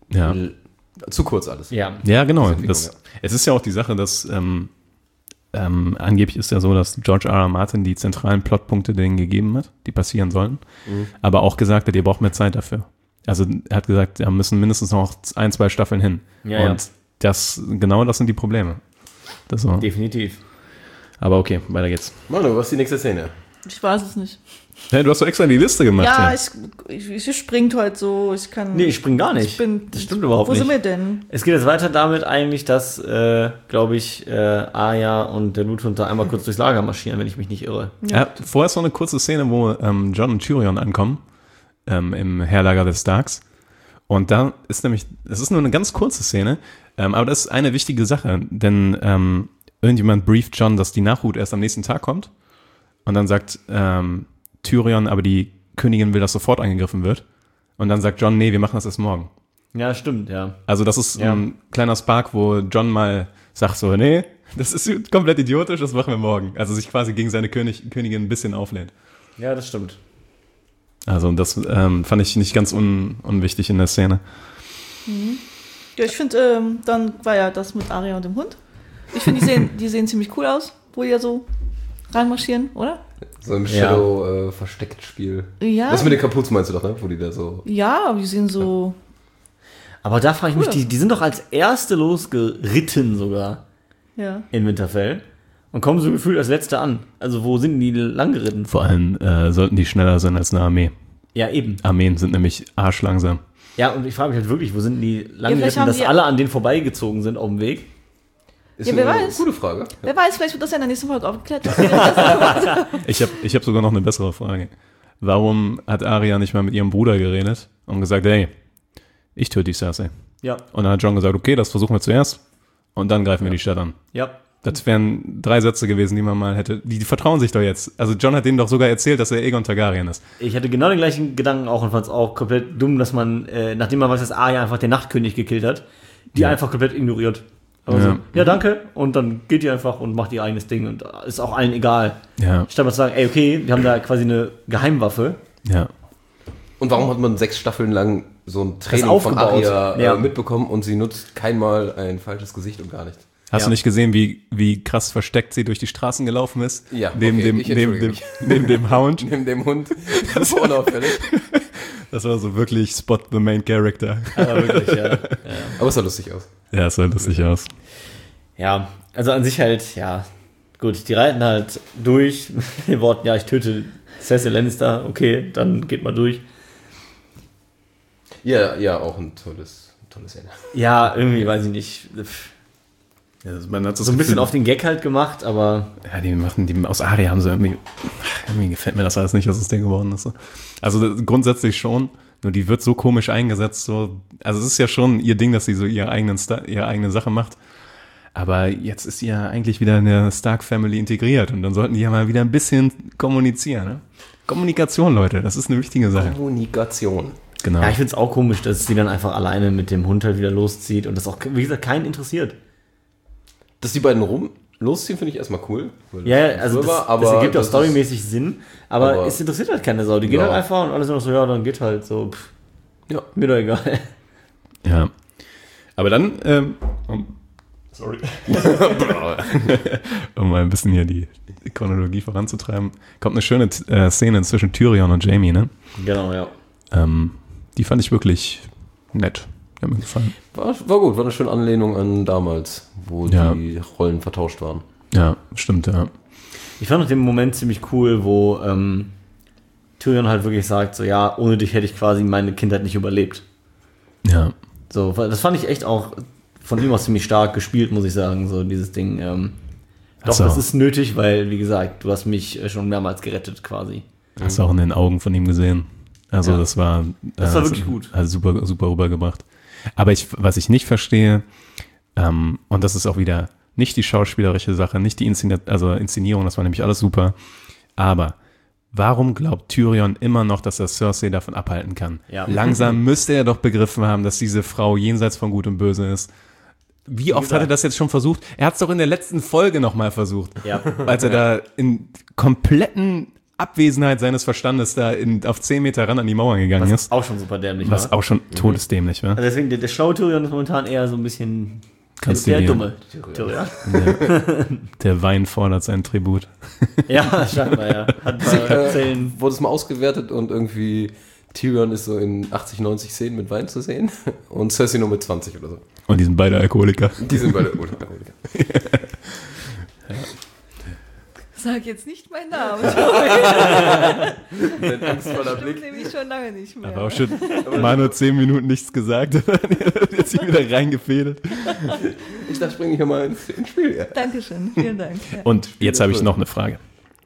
Ja. L- Zu kurz alles. Ja. Ja, genau. Entwicklung, Das, ja. Es ist ja auch die Sache, dass ähm, ähm, angeblich ist ja so, dass George R. R. Martin die zentralen Plotpunkte denen gegeben hat, die passieren sollen, Mhm. aber auch gesagt hat, ihr braucht mehr Zeit dafür. Also er hat gesagt, da müssen mindestens noch ein, zwei Staffeln hin. Ja, ja. Und das, genau das sind die Probleme. Das so. Definitiv. Aber okay, weiter geht's. Manu, was ist die nächste Szene? Ich weiß es nicht. Hey, du hast doch extra die Liste gemacht. Ja, Ja, ich, ich, ich springt heute so, ich kann... Nee, ich spring gar nicht. Ich bin, Das stimmt überhaupt wo nicht. sind wir denn? Es geht jetzt weiter damit eigentlich, dass, äh, glaube ich, äh, Arya und der Bluthund da einmal kurz durchs Lager marschieren, wenn ich mich nicht irre. Ja, vorher ist noch eine kurze Szene, wo ähm, Jon und Tyrion ankommen, ähm, im Heerlager des Starks. Und da ist nämlich, es ist nur eine ganz kurze Szene, ähm, aber das ist eine wichtige Sache, denn ähm, irgendjemand brieft Jon, dass die Nachhut erst am nächsten Tag kommt. Und dann sagt ähm, Tyrion, aber die Königin will, dass sofort angegriffen wird. Und dann sagt Jon, nee, wir machen das erst morgen. Ja, stimmt, ja. Also das ist Ja. ein kleiner Spark, wo Jon mal sagt so, nee, das ist komplett idiotisch, das machen wir morgen. Also sich quasi gegen seine König, Königin ein bisschen auflehnt. Ja, das stimmt. Also das ähm, fand ich nicht ganz un, unwichtig in der Szene. Ja, ich finde, ähm, dann war ja das mit Arya und dem Hund. Ich finde, die sehen, die sehen ziemlich cool aus, wo die ja so reinmarschieren, oder? So im Ja. Shadow äh, versteckt Spiel. Ja. Das mit den Kapuzen meinst du doch, ne? Wo die da so. Ja, aber die sehen so... Aber da frage ich mich, Cool. die, die sind doch als Erste losgeritten sogar Ja. in Winterfell und kommen so gefühlt als Letzte an. Also wo sind die lang geritten? Vor allem äh, sollten die schneller sein als eine Armee. Ja, eben. Armeen sind nämlich arschlangsam. Ja, und ich frage mich halt wirklich, wo sind die lang Ja, vielleicht geritten, haben dass die- alle an denen vorbeigezogen sind auf dem Weg? Ist Ja, wer eine weiß. Gute Frage. Wer weiß, vielleicht wird das ja in der nächsten Folge aufgeklärt. Ich habe ich hab sogar noch eine bessere Frage. Warum hat Arya nicht mal mit ihrem Bruder geredet und gesagt, hey, ich töte die Cersei? Ja, Und dann hat Jon gesagt, okay, das versuchen wir zuerst und dann greifen wir die Stadt an. ja. Das wären drei Sätze gewesen, die man mal hätte. Die, die vertrauen sich doch jetzt. Also Jon hat denen doch sogar erzählt, dass er Aegon Targaryen ist. Ich hatte genau den gleichen Gedanken auch und fand es auch komplett dumm, dass man, äh, nachdem man weiß, dass Arya einfach den Nachtkönig gekillt hat, die Ja. einfach komplett ignoriert. Also, Ja. ja. danke. Und dann geht die einfach und macht ihr eigenes Ding und ist auch allen egal. Ja, Statt mal zu sagen, ey, okay, wir haben da quasi eine Geheimwaffe. ja. Und warum hat man sechs Staffeln lang so ein Training von aufgebaut. Arya äh, Ja. mitbekommen und sie nutzt keinmal ein falsches Gesicht und gar nichts? Hast Ja. du nicht gesehen, wie, wie krass versteckt sie durch die Straßen gelaufen ist? Ja, Neben, okay, dem, ich neben, entschuldige dem, neben dem Hound. Neben dem Hund. Das ist unauffällig. Das war so wirklich Spot the main character. Aber wirklich, ja. Aber es sah lustig aus. Ja, es sah lustig aus. Ja, also an sich halt, ja, gut, die reiten halt durch mit den Worten, ja, ich töte Cersei Lannister, okay, dann geht mal durch. Ja, ja, auch ein tolles, tolles Szene. Ja, irgendwie, weiß ich nicht, Ja, also man hat so ein bisschen auf den Gag halt gemacht, aber Ja, die machen, die aus Arya haben sie irgendwie, irgendwie gefällt mir das alles nicht, was das Ding geworden ist. Also das- grundsätzlich schon, nur die wird so komisch eingesetzt, so, also es ist ja schon ihr Ding, dass sie so ihre eigenen Sta- ihre eigene Sache macht. Aber jetzt ist sie ja eigentlich wieder in der Stark-Family integriert und dann sollten die ja mal wieder ein bisschen kommunizieren. Ne? Kommunikation, Leute, das ist eine wichtige Sache. Kommunikation. Genau. ja, ich finde es auch komisch, dass sie dann einfach alleine mit dem Hund halt wieder loszieht und das auch, wie gesagt, keinen interessiert. Dass die beiden rum losziehen, finde ich erstmal cool. weil Ja, das also das, war, aber das ergibt auch das ist- storymäßig Sinn, aber, aber- es interessiert halt keine Sau. Die gehen Ja. halt einfach und alle sind auch so, ja, dann geht halt so, pff, Ja. mir doch egal. Ja. Aber dann, ähm, um, sorry. um mal ein bisschen hier die Chronologie voranzutreiben, kommt eine schöne äh, Szene zwischen Tyrion und Jaime, ne? Genau, ja. Ähm, die fand ich wirklich nett. Die hat mir gefallen. War, war gut, war eine schöne Anlehnung an damals, wo Ja. die Rollen vertauscht waren. Ja, stimmt, ja. Ich fand auch den Moment ziemlich cool, wo ähm, Tyrion halt wirklich sagt, so, ja, ohne dich hätte ich quasi meine Kindheit nicht überlebt. Ja. So, weil das fand ich echt auch von ihm aus ziemlich stark gespielt, muss ich sagen, so dieses Ding. Ähm, doch, Ach so. das ist nötig, weil, wie gesagt, du hast mich äh, schon mehrmals gerettet quasi. Hast du auch in den Augen von ihm gesehen. Also Ja. das war, Das war wirklich gut. Also super, super rübergebracht. Aber ich, was ich nicht verstehe, ähm, und das ist auch wieder nicht die schauspielerische Sache, nicht die Inszeni- also Inszenierung, das war nämlich alles super. Aber warum glaubt Tyrion immer noch, dass er Cersei davon abhalten kann? Ja. Langsam müsste er doch begriffen haben, dass diese Frau jenseits von Gut und Böse ist. Wie oft hat er das jetzt schon versucht? Er hat es doch in der letzten Folge nochmal versucht. Ja. Als er da in kompletten Abwesenheit seines Verstandes da in, auf zehn Meter ran an die Mauer gegangen Was ist. auch schon super dämlich Was war. auch schon todesdämlich war. Also deswegen, der, der schlaue Tyrion ist momentan eher so ein bisschen Kannst der du dir- dumme Tyrion. Der, der Wein fordert sein Tribut. Ja, scheinbar, ja. Hat bei Äh, Zellen. wurde es mal ausgewertet und irgendwie Tyrion ist so in achtzig, neunzig Szenen mit Wein zu sehen und Cersei nur mit zwanzig oder so. Und die sind beide Alkoholiker. Die sind beide Alkoholiker. Sag jetzt nicht meinen Namen. Ein angstvoller Ich Blick. nämlich schon lange nicht mehr. Aber auch schon mal nur zehn Minuten nichts gesagt. Jetzt sich wieder reingefädelt. Ich dachte, springe ich ja mal ins, ins Spiel. Ja. Dankeschön, vielen Dank. Ja. Und jetzt habe ich noch eine Frage.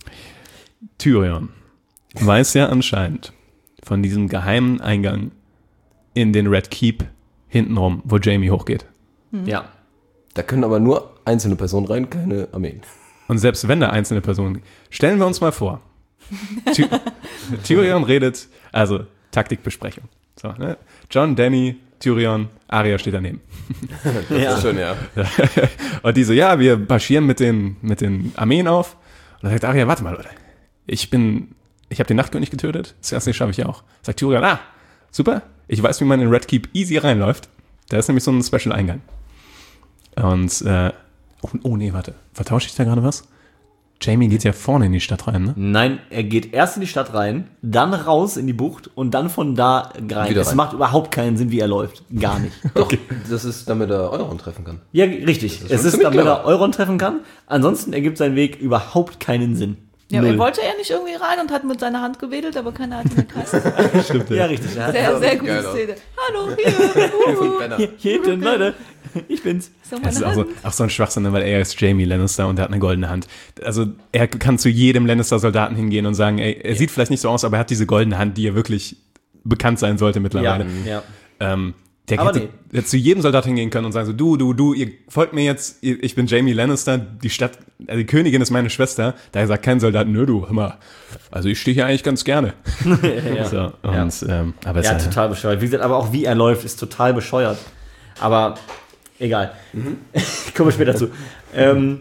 Tyrion weiß ja anscheinend von diesem geheimen Eingang in den Red Keep hintenrum, wo Jaime hochgeht. Ja. Da können aber nur einzelne Personen rein, keine Armeen. Und selbst wenn da einzelne Personen, stellen wir uns mal vor, Ty Tyrion redet, also Taktikbesprechung. So, ne? John, Dany, Tyrion, Arya steht daneben. Das Ja. ist schon, ja. Und die so, ja, wir marschieren mit den, mit den Armeen auf. Und dann sagt Arya, warte mal, Leute, ich bin, ich habe den Nachtkönig getötet, das erste schaffe ich ja auch. Sagt Tyrion, ah, super, ich weiß, wie man in Red Keep easy reinläuft. Da ist nämlich so ein Special-Eingang. Und, äh, oh, oh nee, warte, vertausche ich da gerade was? Jaime geht ja vorne in die Stadt rein, ne? Nein, er geht erst in die Stadt rein, dann raus in die Bucht und dann von da rein. Wieder Es rein. macht überhaupt keinen Sinn, wie er läuft. Gar nicht. Doch, das ist, damit er Euron treffen kann. Ja, richtig. ist Es schon ist, ziemlich damit clever. er Euron treffen kann. Ansonsten ergibt sein Weg überhaupt keinen Sinn. Ja, aber Null. er wollte ja nicht irgendwie rein und hat mit seiner Hand gewedelt, aber keiner hat ihn erkannt. Stimmt, Ja, richtig. Er hat Sehr, sehr Geil gute aus. Szene. Hallo, hier. Uh, Banner. hier, hier hinten, Leute. Ich bin's. so Das ist meine auch so, Hand. auch so ein Schwachsinn, ne, weil er ist Jaime Lannister und er hat eine goldene Hand. Also er kann zu jedem Lannister-Soldaten hingehen und sagen, ey, er sieht vielleicht nicht so aus, aber er hat diese goldene Hand, die er wirklich bekannt sein sollte Ja, mittlerweile. ja. Ähm, der Aber hätte, nee. hätte zu jedem Soldat hingehen können und sagen so, du, du, du, ihr folgt mir jetzt, ihr, ich bin Jaime Lannister, die Stadt, also die Königin ist meine Schwester. Da sagt kein Soldat, nö, du, hör mal, also ich stehe hier eigentlich ganz gerne. ja. So, und, ähm, aber es Ja, ist ja, total bescheuert. Wie gesagt, aber auch wie er läuft, ist total bescheuert. Aber egal. Kommen wir später zu. Ähm,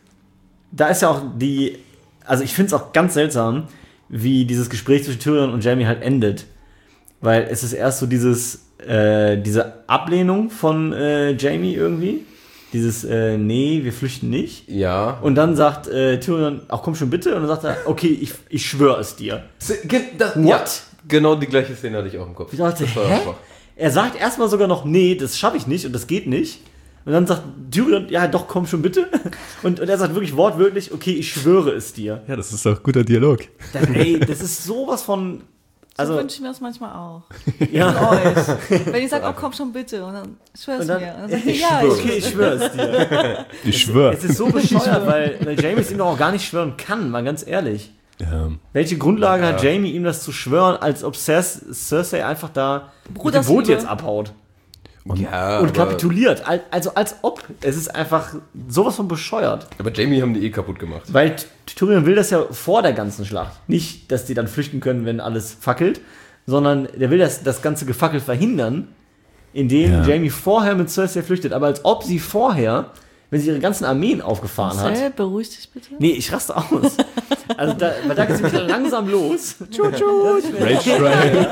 da ist ja auch die, also ich finde es auch ganz seltsam, wie dieses Gespräch zwischen Tyrion und Jaime halt endet. Weil es ist erst so dieses, äh, diese Ablehnung von äh, Jaime irgendwie. Dieses, äh, nee, wir flüchten nicht. Ja. Und dann sagt äh, Tyrion, ach komm schon bitte. Und dann sagt er, okay, ich, ich schwöre es dir. Das, What? ja, genau die gleiche Szene hatte ich auch im Kopf. Ich dachte, Das war hä? schwach. Er sagt erstmal sogar noch, nee, das schaffe ich nicht und das geht nicht. Und dann sagt Tyrion, ja doch, komm schon bitte. Und, und er sagt wirklich wortwörtlich, okay, ich schwöre es dir. ja, das ist doch guter Dialog. Das, ey, das ist sowas von, So also, wünsche ich mir das manchmal auch. ja, Euch. Wenn ich sage, oh komm schon bitte. Und dann schwör's Und dann- mir. Und dann sagt er, ja, schwöre. ich okay, ich schwöre es dir. Ich schwöre. Es ist so bescheuert, weil, weil Jaime es ihm doch auch gar nicht schwören kann, mal ganz ehrlich. Ähm, Welche Grundlage hat Jaime ihm das zu schwören, als ob Cers Cersei einfach da mit dem Brudersliebe. Boot jetzt abhaut? Ja, Und aber, kapituliert. Al- Also als ob. Es ist einfach sowas von bescheuert. aber Jamie haben die eh kaputt gemacht. Weil T- Tyrion will das ja vor der ganzen Schlacht. Nicht, dass die dann flüchten können, wenn alles fackelt, sondern der will das, das ganze Gefackel verhindern, indem Ja. Jaime vorher mit Cersei flüchtet. Aber als ob sie vorher, wenn sie ihre ganzen Armeen aufgefahren hat. Marcel, beruhig dich bitte. Nee, ich raste aus. Also da, weil da geht es wieder langsam los. Rage Strike.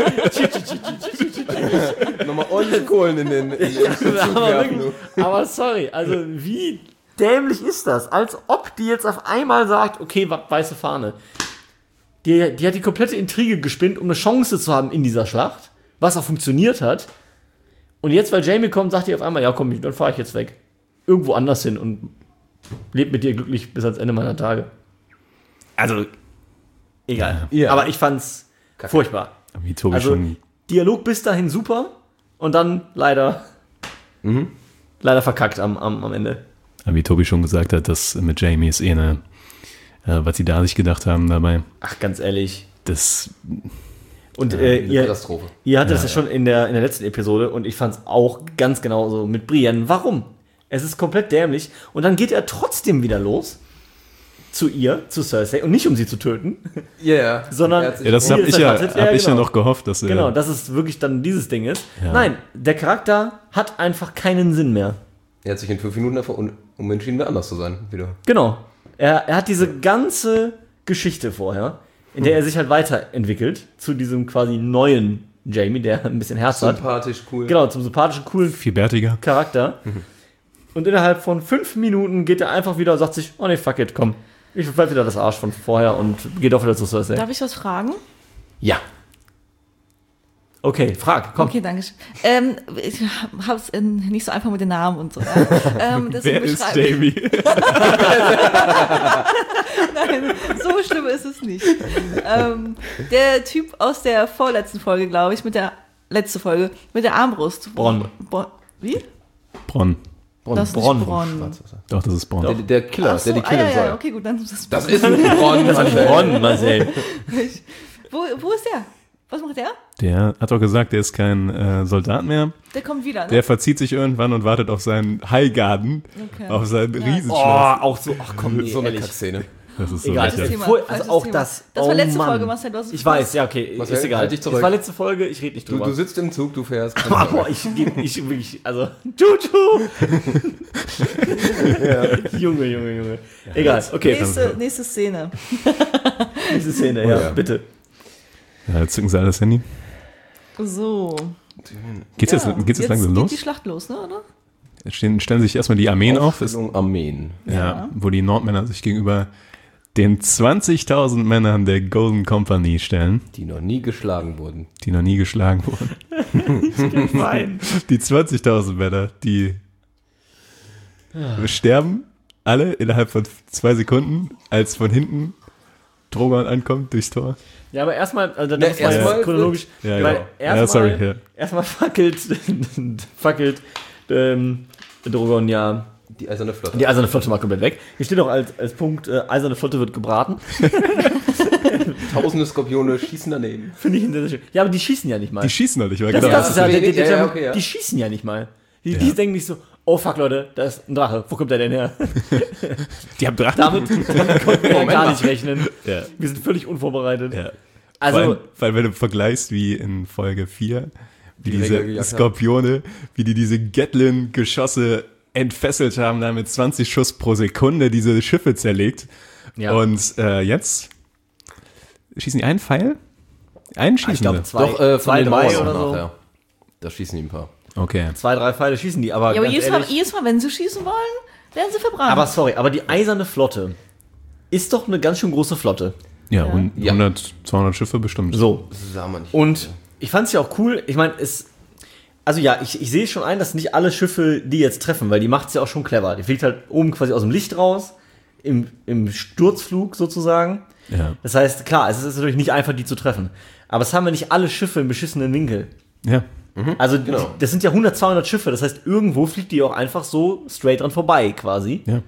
Nochmal ordentlich Kohlen in den, in den Zug aber, werfen, wirklich, du. aber sorry, also wie dämlich ist das? Als ob die jetzt auf einmal sagt, okay, wa- weiße Fahne. Die, die hat die komplette Intrige gespinnt, um eine Chance zu haben in dieser Schlacht, was auch funktioniert hat. Und jetzt, weil Jaime kommt, sagt die auf einmal, ja komm, dann fahre ich jetzt weg. Irgendwo anders hin und lebe mit dir glücklich bis ans Ende meiner Tage. Also, egal. Ja. Aber ich fand's furchtbar. Wie Tobi Also, schon. Dialog bis dahin super und dann leider, Mhm. leider verkackt am, am, am Ende. Wie Tobi schon gesagt hat, das mit Jamie ist eh eine, äh, was sie da sich gedacht haben dabei. Ach, ganz ehrlich. Das, Und Ja, äh, eine ihr, Katastrophe. ihr hattet das ja schon in der, in der letzten Episode und ich fand's auch ganz genauso mit Brienne. Warum? Es ist komplett dämlich und dann geht er trotzdem wieder los zu ihr, zu Cersei und nicht um sie zu töten, Ja, ja. Sondern- Er hat sich- ja, das Hier habe ist ich, er ja, vertritt- hab ja, ich ja genau. noch gehofft, dass er. genau, dass es wirklich dann dieses Ding ist. Ja. Nein, der Charakter hat einfach keinen Sinn mehr. Er hat sich in fünf Minuten davor un- umentschieden, wer anders zu sein. Wieder. Genau. Er, er hat diese ganze Geschichte vorher, in der er sich halt weiterentwickelt zu diesem quasi neuen Jamie, der ein bisschen Herz hat. Sympathisch, cool. Genau, zum sympathischen, coolen Viel bärtiger. Charakter. Und innerhalb von fünf Minuten geht er einfach wieder und sagt sich, oh nee, fuck it, komm. Ich verfall wieder das Arsch von vorher und geht doch wieder zu Cersei. Darf ich was fragen? Ja. Okay, frag, komm. Okay, danke schön. Ähm, ich hab's äh, nicht so einfach mit den Namen und so. Ja. Ähm, Wer ist Jamie? Nein, so schlimm ist es nicht. Ähm, der Typ aus der vorletzten Folge, glaube ich, mit der letzte Folge, mit der Armbrust. Bronn. Bronn. Wie? Bronn. Das ist Bronn. nicht Bronn. Doch, das ist Bronn. Der, der Killer, Ach so, der die ah, killen ja, soll. ja, okay, gut, dann ist das Das ist ein Bronn, Marcel. Bronn, Marcel. Wo, wo ist der? Was macht der? Der hat doch gesagt, der ist kein äh, Soldat mehr. Der kommt wieder, ne? Der verzieht sich irgendwann und wartet auf seinen Highgarden, Okay. auf sein Oh, Riesenschloss. auch so, ach komm, nee, So eine ehrlich. Kackszene. Das ist so Egal, lächerlich. Thema. Vor- Falsches also auch Thema. das. Das war oh letzte Mann. Folge, Marcel, du hast es Ich verpasst. weiß, ja, okay, Marcel, ist egal. halt dich zurück. Das war letzte Folge, ich rede nicht Du, drüber. du sitzt im Zug, du fährst. Boah, ich, ich wirklich, also, Tutu! ja. Junge, Junge, Junge. Egal, okay. Nächste, nächste Szene. Nächste Szene, ja, ja. bitte. Ja, jetzt zücken sie alles Handy. So. Geht's Ja, jetzt, geht's jetzt langsam geht los? die Schlacht los, ne, oder? Jetzt Stehen, stellen sich erstmal die Armeen auf, ist, Aufstellung Armeen. ja, Ja. wo die Nordmänner sich gegenüber den zwanzigtausend Männern der Golden Company stellen, Die noch nie geschlagen wurden. die noch nie geschlagen wurden. Nein. Die zwanzigtausend Männer, die sterben alle innerhalb von zwei Sekunden, als von hinten Drogon ankommt durchs Tor. Ja, aber erstmal, also dann Na, muss man erstmal jetzt chronologisch, Ja, weil ja. erstmal, Ja, sorry, ja. erstmal fackelt, fackelt, ähm, Drogon ja Die eiserne Flotte. die Eiserne Flotte mal komplett weg. Hier steht auch als, als Punkt, äh, Eiserne Flotte wird gebraten. Tausende Skorpione schießen daneben. Finde ich sehr, sehr schön. Ja, aber die schießen ja nicht mal. Die schießen noch nicht mal, Das, genau. das ist ja, der, der, der, Ja, ja, okay, ja. Die schießen ja nicht mal. Die, Ja. die denken nicht so, oh fuck Leute, da ist ein Drache, wo kommt der denn her? Die haben Drachen. Damit konnten wir ja gar nicht rechnen. Ja. Wir sind völlig unvorbereitet. Ja. Also, vor, allem, vor allem, wenn du vergleichst, wie in Folge vier, wie Die diese Reger gejagt haben. Skorpione, wie die diese Gatling-Geschosse entfesselt haben, da mit zwanzig Schuss pro Sekunde diese Schiffe zerlegt. Ja. Und äh, jetzt schießen die einen Pfeil? Einen schießen ich glaube sie. zwei, Doch, äh, von zwei den drei Mauern oder so. nachher. Da schießen die ein paar. Okay. Zwei, drei Pfeile schießen die, aber Ja, aber ganz jedes Mal, ehrlich, jedes Mal, wenn sie schießen wollen, werden sie verbrannt. aber sorry, aber die Eiserne Flotte ist doch eine ganz schön große Flotte. Ja, und Ja. hundert, zweihundert Schiffe bestimmt. So. Das sah man nicht. Und ich fand es ja auch cool, ich meine, es, also ja, ich, ich sehe schon ein, dass nicht alle Schiffe die jetzt treffen, weil die macht es ja auch schon clever. Die fliegt halt oben quasi aus dem Licht raus, im, im Sturzflug sozusagen. Ja. Das heißt, klar, es ist natürlich nicht einfach, die zu treffen. Aber es haben ja nicht alle Schiffe im beschissenen Winkel. Ja. Also, Genau. das sind ja hundert, zweihundert Schiffe. Das heißt, irgendwo fliegt die auch einfach so straight dran vorbei, quasi. Ja.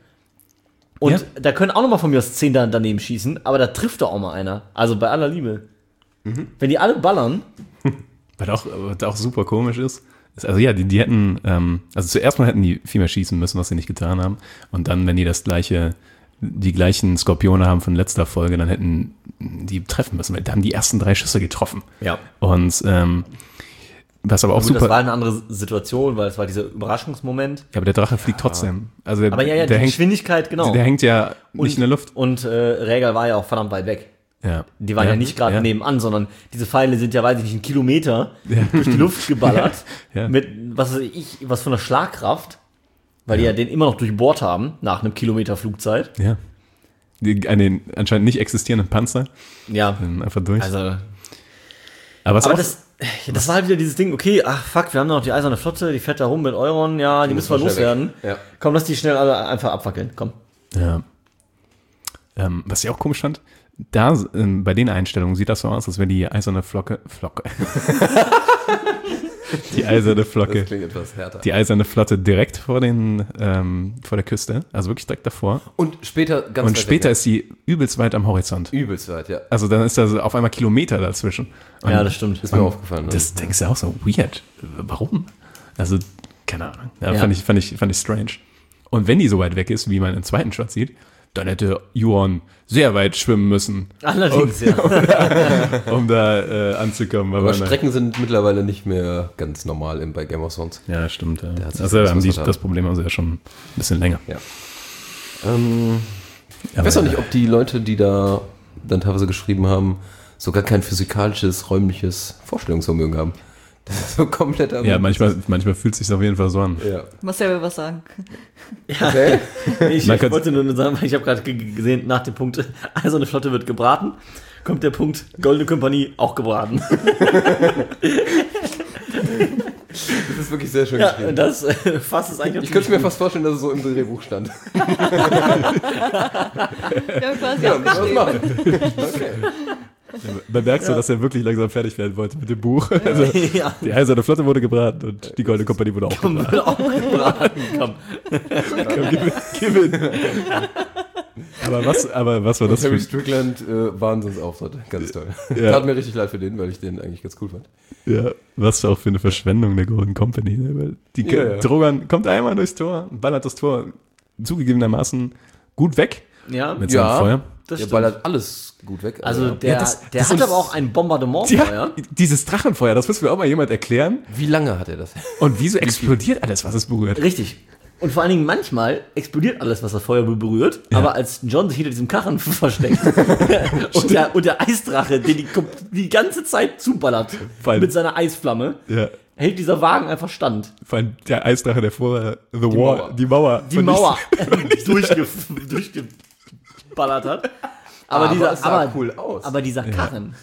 Und Ja. da können auch noch mal von mir aus zehn da daneben schießen, aber da trifft doch auch mal einer. Also bei aller Liebe. Wenn die alle ballern, Was auch, was auch super komisch ist, ist, also ja, die, die hätten, ähm, also zuerst mal hätten die viel mehr schießen müssen, was sie nicht getan haben. Und dann, wenn die das gleiche, die gleichen Skorpione haben von letzter Folge, dann hätten die treffen müssen. Da haben die ersten drei Schüsse getroffen. ja. Und ähm, was aber auch Gut, super. das war eine andere Situation, weil es war dieser Überraschungsmoment. Ja, aber der Drache fliegt trotzdem. Also der, Aber ja, ja, der die hängt, Geschwindigkeit, genau. der hängt ja und, nicht in der Luft. Und äh, Rhaegal war ja auch verdammt weit weg. Ja. Die waren ja, nicht gerade ja. nebenan, sondern diese Pfeile sind ja, weiß ich nicht, einen Kilometer durch die Luft geballert. Ja. Mit, was weiß ich, was von der Schlagkraft, weil die ja den immer noch durchbohrt haben, nach einem Kilometer Flugzeit. Ja. Die, einen anscheinend nicht existierenden Panzer. Ja, Dann einfach durch. also. aber es Aber auch, das, das war halt wieder dieses Ding, okay, ach fuck, wir haben noch die Eiserne Flotte, die fährt da rum mit Euron, ja, die müssen wir müssen schnell loswerden. weg. Ja. Komm, lass die schnell alle einfach abfackeln, komm. Ja. Ähm, was ich auch komisch fand, da ähm, bei den Einstellungen sieht das so aus, als wäre die eiserne Flocke, Flocke, die eiserne Flocke, Das klingt etwas härter. die eiserne Flotte direkt vor den, ähm, vor der Küste, also wirklich direkt davor. Und später ganz Und weit später weg, ist sie übelst weit am Horizont. ja. Übelst weit, ja. Also dann ist da so auf einmal Kilometer dazwischen. Und Ja, das stimmt. Ist mir aufgefallen. ne? Das denkst du auch so, weird. Warum? Also, keine Ahnung. Ja, Ja. Fand, ich, fand, ich, fand ich strange. Und wenn die so weit weg ist, wie man im zweiten Shot sieht, dann hätte Euron sehr weit schwimmen müssen, Allerdings, ja. um da äh, anzukommen. Aber Aber nein. Strecken sind mittlerweile nicht mehr ganz normal im, bei Game of Thrones. Ja, stimmt. Ja. hat sich Also das haben die, was getan. das Problem haben sie ja schon ein bisschen länger. Ja. Ähm, ich Aber, weiß auch nicht, ob die Leute, die da dann teilweise geschrieben haben, sogar kein physikalisches, räumliches Vorstellungsvermögen haben. Das ist so komplett Ja, manchmal, manchmal fühlt es sich auf jeden Fall so an. Ja. Marcel will was sagen. Okay. Ich, Man ich kann- wollte nur sagen, weil ich habe gerade g- gesehen, nach dem Punkt, also eine Flotte wird gebraten, kommt der Punkt, Goldene Kompanie auch gebraten. Das ist wirklich sehr schön Ja, geschrieben. das äh, fasst es eigentlich auf Ich die- könnte mir fast vorstellen, dass es so im Drehbuch stand. Wir haben quasi Ja, abgeschrieben. was machen? Okay. Man merkt so, dass er wirklich langsam fertig werden wollte mit dem Buch. Also, Ja, die eiserne Flotte wurde gebraten und die Goldene Kompanie wurde auch komm, gebraten. will auch gebraten, komm. Komm, gib ihn, gib ihn. Aber was, aber was war das Harry für... Strickland, äh, Wahnsinnsauftritt. Ganz toll. Ja. Tat mir richtig leid für den, weil ich den eigentlich ganz cool fand. Ja, was auch für eine Verschwendung der Golden Company. Ne? Weil die Ja, ja. Drogon kommt einmal durchs Tor, ballert das Tor zugegebenermaßen gut weg Ja, mit Ja. seinem Feuer. das Der stimmt. ballert alles gut weg. Also der, Ja, das- der das hat ist- aber auch ein Bombardement-Feuer. Ja, dieses Drachenfeuer, das muss mir auch mal jemand erklären. wie lange hat er das? Und wieso explodiert alles, was es berührt? Richtig. Und vor allen Dingen manchmal explodiert alles, was das Feuer berührt, Ja. aber als John sich hinter diesem Karren versteckt und, der, und der Eisdrache, den die, kom- die ganze Zeit zuballert Vor allem- mit seiner Eisflamme, Ja, hält dieser Wagen einfach stand. vor allem der Eisdrache, der vorher The Wall, Mauer. die Mauer. Die vernichtet. Mauer durchge, durchgeballert hat. Aber, Aber dieser, es sah aber, cool aus. aber dieser Karren.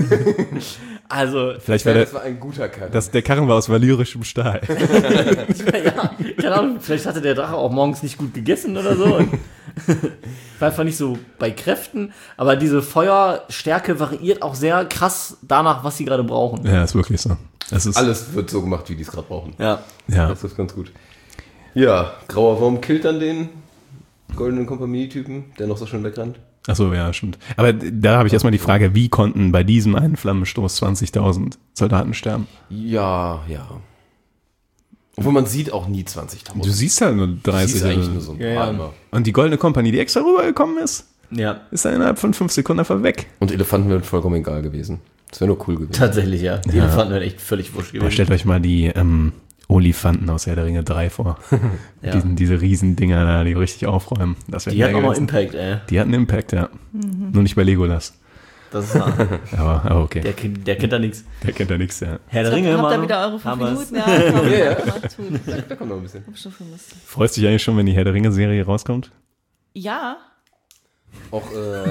also, Vielleicht Ja, war das der, war ein guter Kerl. das, der Karren war aus valyrischem Stahl. ja, keine Ahnung, vielleicht hatte der Drache auch morgens nicht gut gegessen oder so. Und war einfach nicht so bei Kräften, aber diese Feuerstärke variiert auch sehr krass danach, was sie gerade brauchen. Ja, ist wirklich so. Das ist, Alles wird so gemacht, wie die es gerade brauchen. Ja. ja. Das ist ganz gut. Ja, Grauer Wurm killt dann den Goldenen Kompanie-Typen, der noch so schön wegrennt. Achso, ja, stimmt. Aber da habe ich erstmal die Frage, wie konnten bei diesem einen Flammenstoß zwanzigtausend Soldaten sterben? Ja, ja. Obwohl man sieht auch nie zwanzigtausend. Du siehst ja nur Du dreißig. siehst eigentlich oder- nur so ein Ja, paar ja. immer. Und die Goldene Kompanie, die extra rübergekommen ist, Ja, ist dann innerhalb von fünf Sekunden einfach weg. Und Elefanten wären vollkommen egal gewesen. Das wäre nur cool gewesen. tatsächlich, ja. Die Elefanten wären echt völlig wurscht Aber gewesen. stellt euch mal die ähm, Olifanten aus Herr der Ringe drei vor. Ja. Diesen, diese Riesendinger da, die richtig aufräumen. Das wäre Die hatten geil auch noch gewesen. Impact, ey. Die hatten Impact, ja. Nur nicht bei Legolas. Das ist wahr. Aber, aber okay, Der, kennt- der kennt da nichts. der kennt ja nichts, ja. Herr der Habt Ringe, habt ihr Manu, wieder eure fünf haben wir's. Minuten? Ja, komm, Ja, ja. macht's gut. Da kommt noch ein bisschen. Hab schon vermisst. Freust du dich eigentlich schon, wenn die Herr der Ringe-Serie rauskommt? Ja, Auch,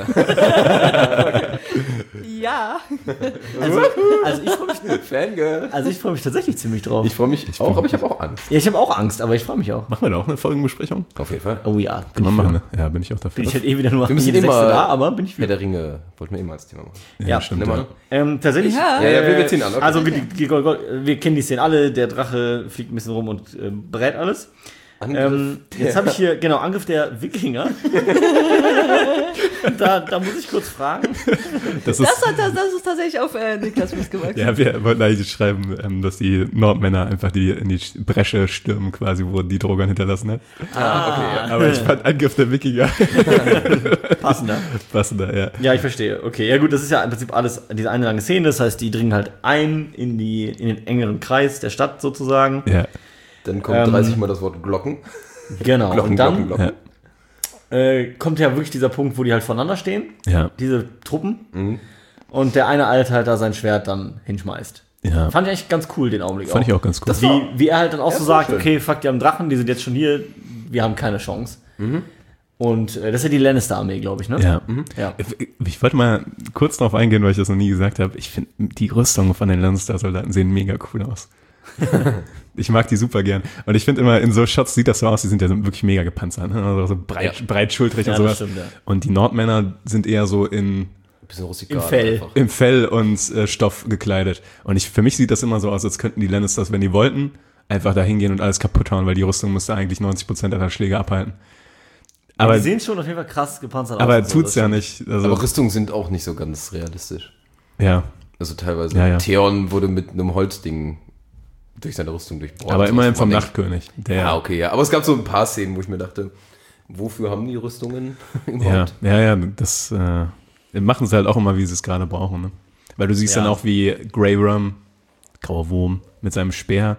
äh, ja. Also, also ich freue mich, Fangirl. also ich freue mich tatsächlich ziemlich drauf. Ich freue mich auch, aber ich habe auch Angst. ja, ich habe auch Angst, aber ich freue mich auch. Machen wir da auch eine Folgenbesprechung? Auf jeden Fall. Oh ja, Kann man ich machen, ne? Ja, bin ich auch dafür. Bin ich halt eh wieder nur Wir müssen jede eh Sechste mal- da, aber bin ich Herr wieder. der Ringe wollten wir eh mal als Thema machen. Ja, stimmt. Nimm Ja. mal. Ähm, tatsächlich. Ja. Ja, ja, wir- wir äh, ziehen an, okay. Also wir, die, die, wir kennen die Szene alle, der Drache fliegt ein bisschen rum und äh, brät alles. Ähm, jetzt habe ich hier, genau, Angriff der Wikinger. da, da muss ich kurz fragen. Das ist, Das, hat, das, das ist tatsächlich auf äh, Niklas Fuß gewachsen. ja, wir wollten eigentlich schreiben, ähm, dass die Nordmänner einfach die in die Bresche stürmen, quasi, wo die Drogon hinterlassen hat. Ah, okay, ja. Aber ich fand Angriff der Wikinger Passender. passender, ja. Ja, ich verstehe. Okay, ja gut, das ist ja im Prinzip alles diese eine lange Szene. Das heißt, die dringen halt ein in, die, in den engeren Kreis der Stadt sozusagen. Ja, Dann kommt Ähm, dreißig Mal das Wort Glocken. Genau. Glocken, und dann Glocken, Glocken. äh, kommt ja wirklich dieser Punkt, wo die halt voneinander stehen, ja, diese Truppen. Mhm. Und der eine Alte halt da sein Schwert dann hinschmeißt. ja. Fand ich eigentlich ganz cool, den Augenblick Fand ich auch ganz cool. Das wie, wie er halt dann auch Ja, so das war sagt, schön. okay, fuck, die haben Drachen, die sind jetzt schon hier, wir haben keine Chance. Und äh, das ist ja die Lannister-Armee, glaube ich, ne? Ja. Ja. Ich- Ich wollte mal kurz darauf eingehen, weil ich das noch nie gesagt habe. Ich finde, die Rüstungen von den Lannister-Soldaten sehen mega cool aus. Ich mag die super gern. Und ich finde immer, in so Shots sieht das so aus, die sind ja so wirklich mega gepanzert. Ne? Also so breit, Ja. breitschultrig Ja, und das sowas. stimmt, ja. Und die Nordmänner sind eher so in, Bisschen rustikal. Im Fell. einfach. im Fell und äh, Stoff gekleidet. Und ich, für mich sieht das immer so aus, als könnten die Lannisters, wenn die wollten, einfach da hingehen und alles kaputt hauen, weil die Rüstung müsste eigentlich neunzig Prozent aller Schläge abhalten. Aber Aber, die sehen schon auf jeden Fall krass gepanzert aber aus. und so, tut's das ja stimmt. nicht. Also, Aber Rüstungen sind auch nicht so ganz realistisch. ja. Also teilweise. Ja, ja. Theon wurde mit einem Holzding durch seine Rüstung durchbohrt. Aber immerhin Also, vom man denkt- Nachtkönig. Der, Ja, okay, ja. Aber es gab so ein paar Szenen, wo ich mir dachte, wofür haben die Rüstungen Ja, überhaupt? ja, ja, das äh, machen sie halt auch immer, wie sie es gerade brauchen. Ne? Weil du siehst Ja. dann auch, wie Grey Worm, grauer Wurm, mit seinem Speer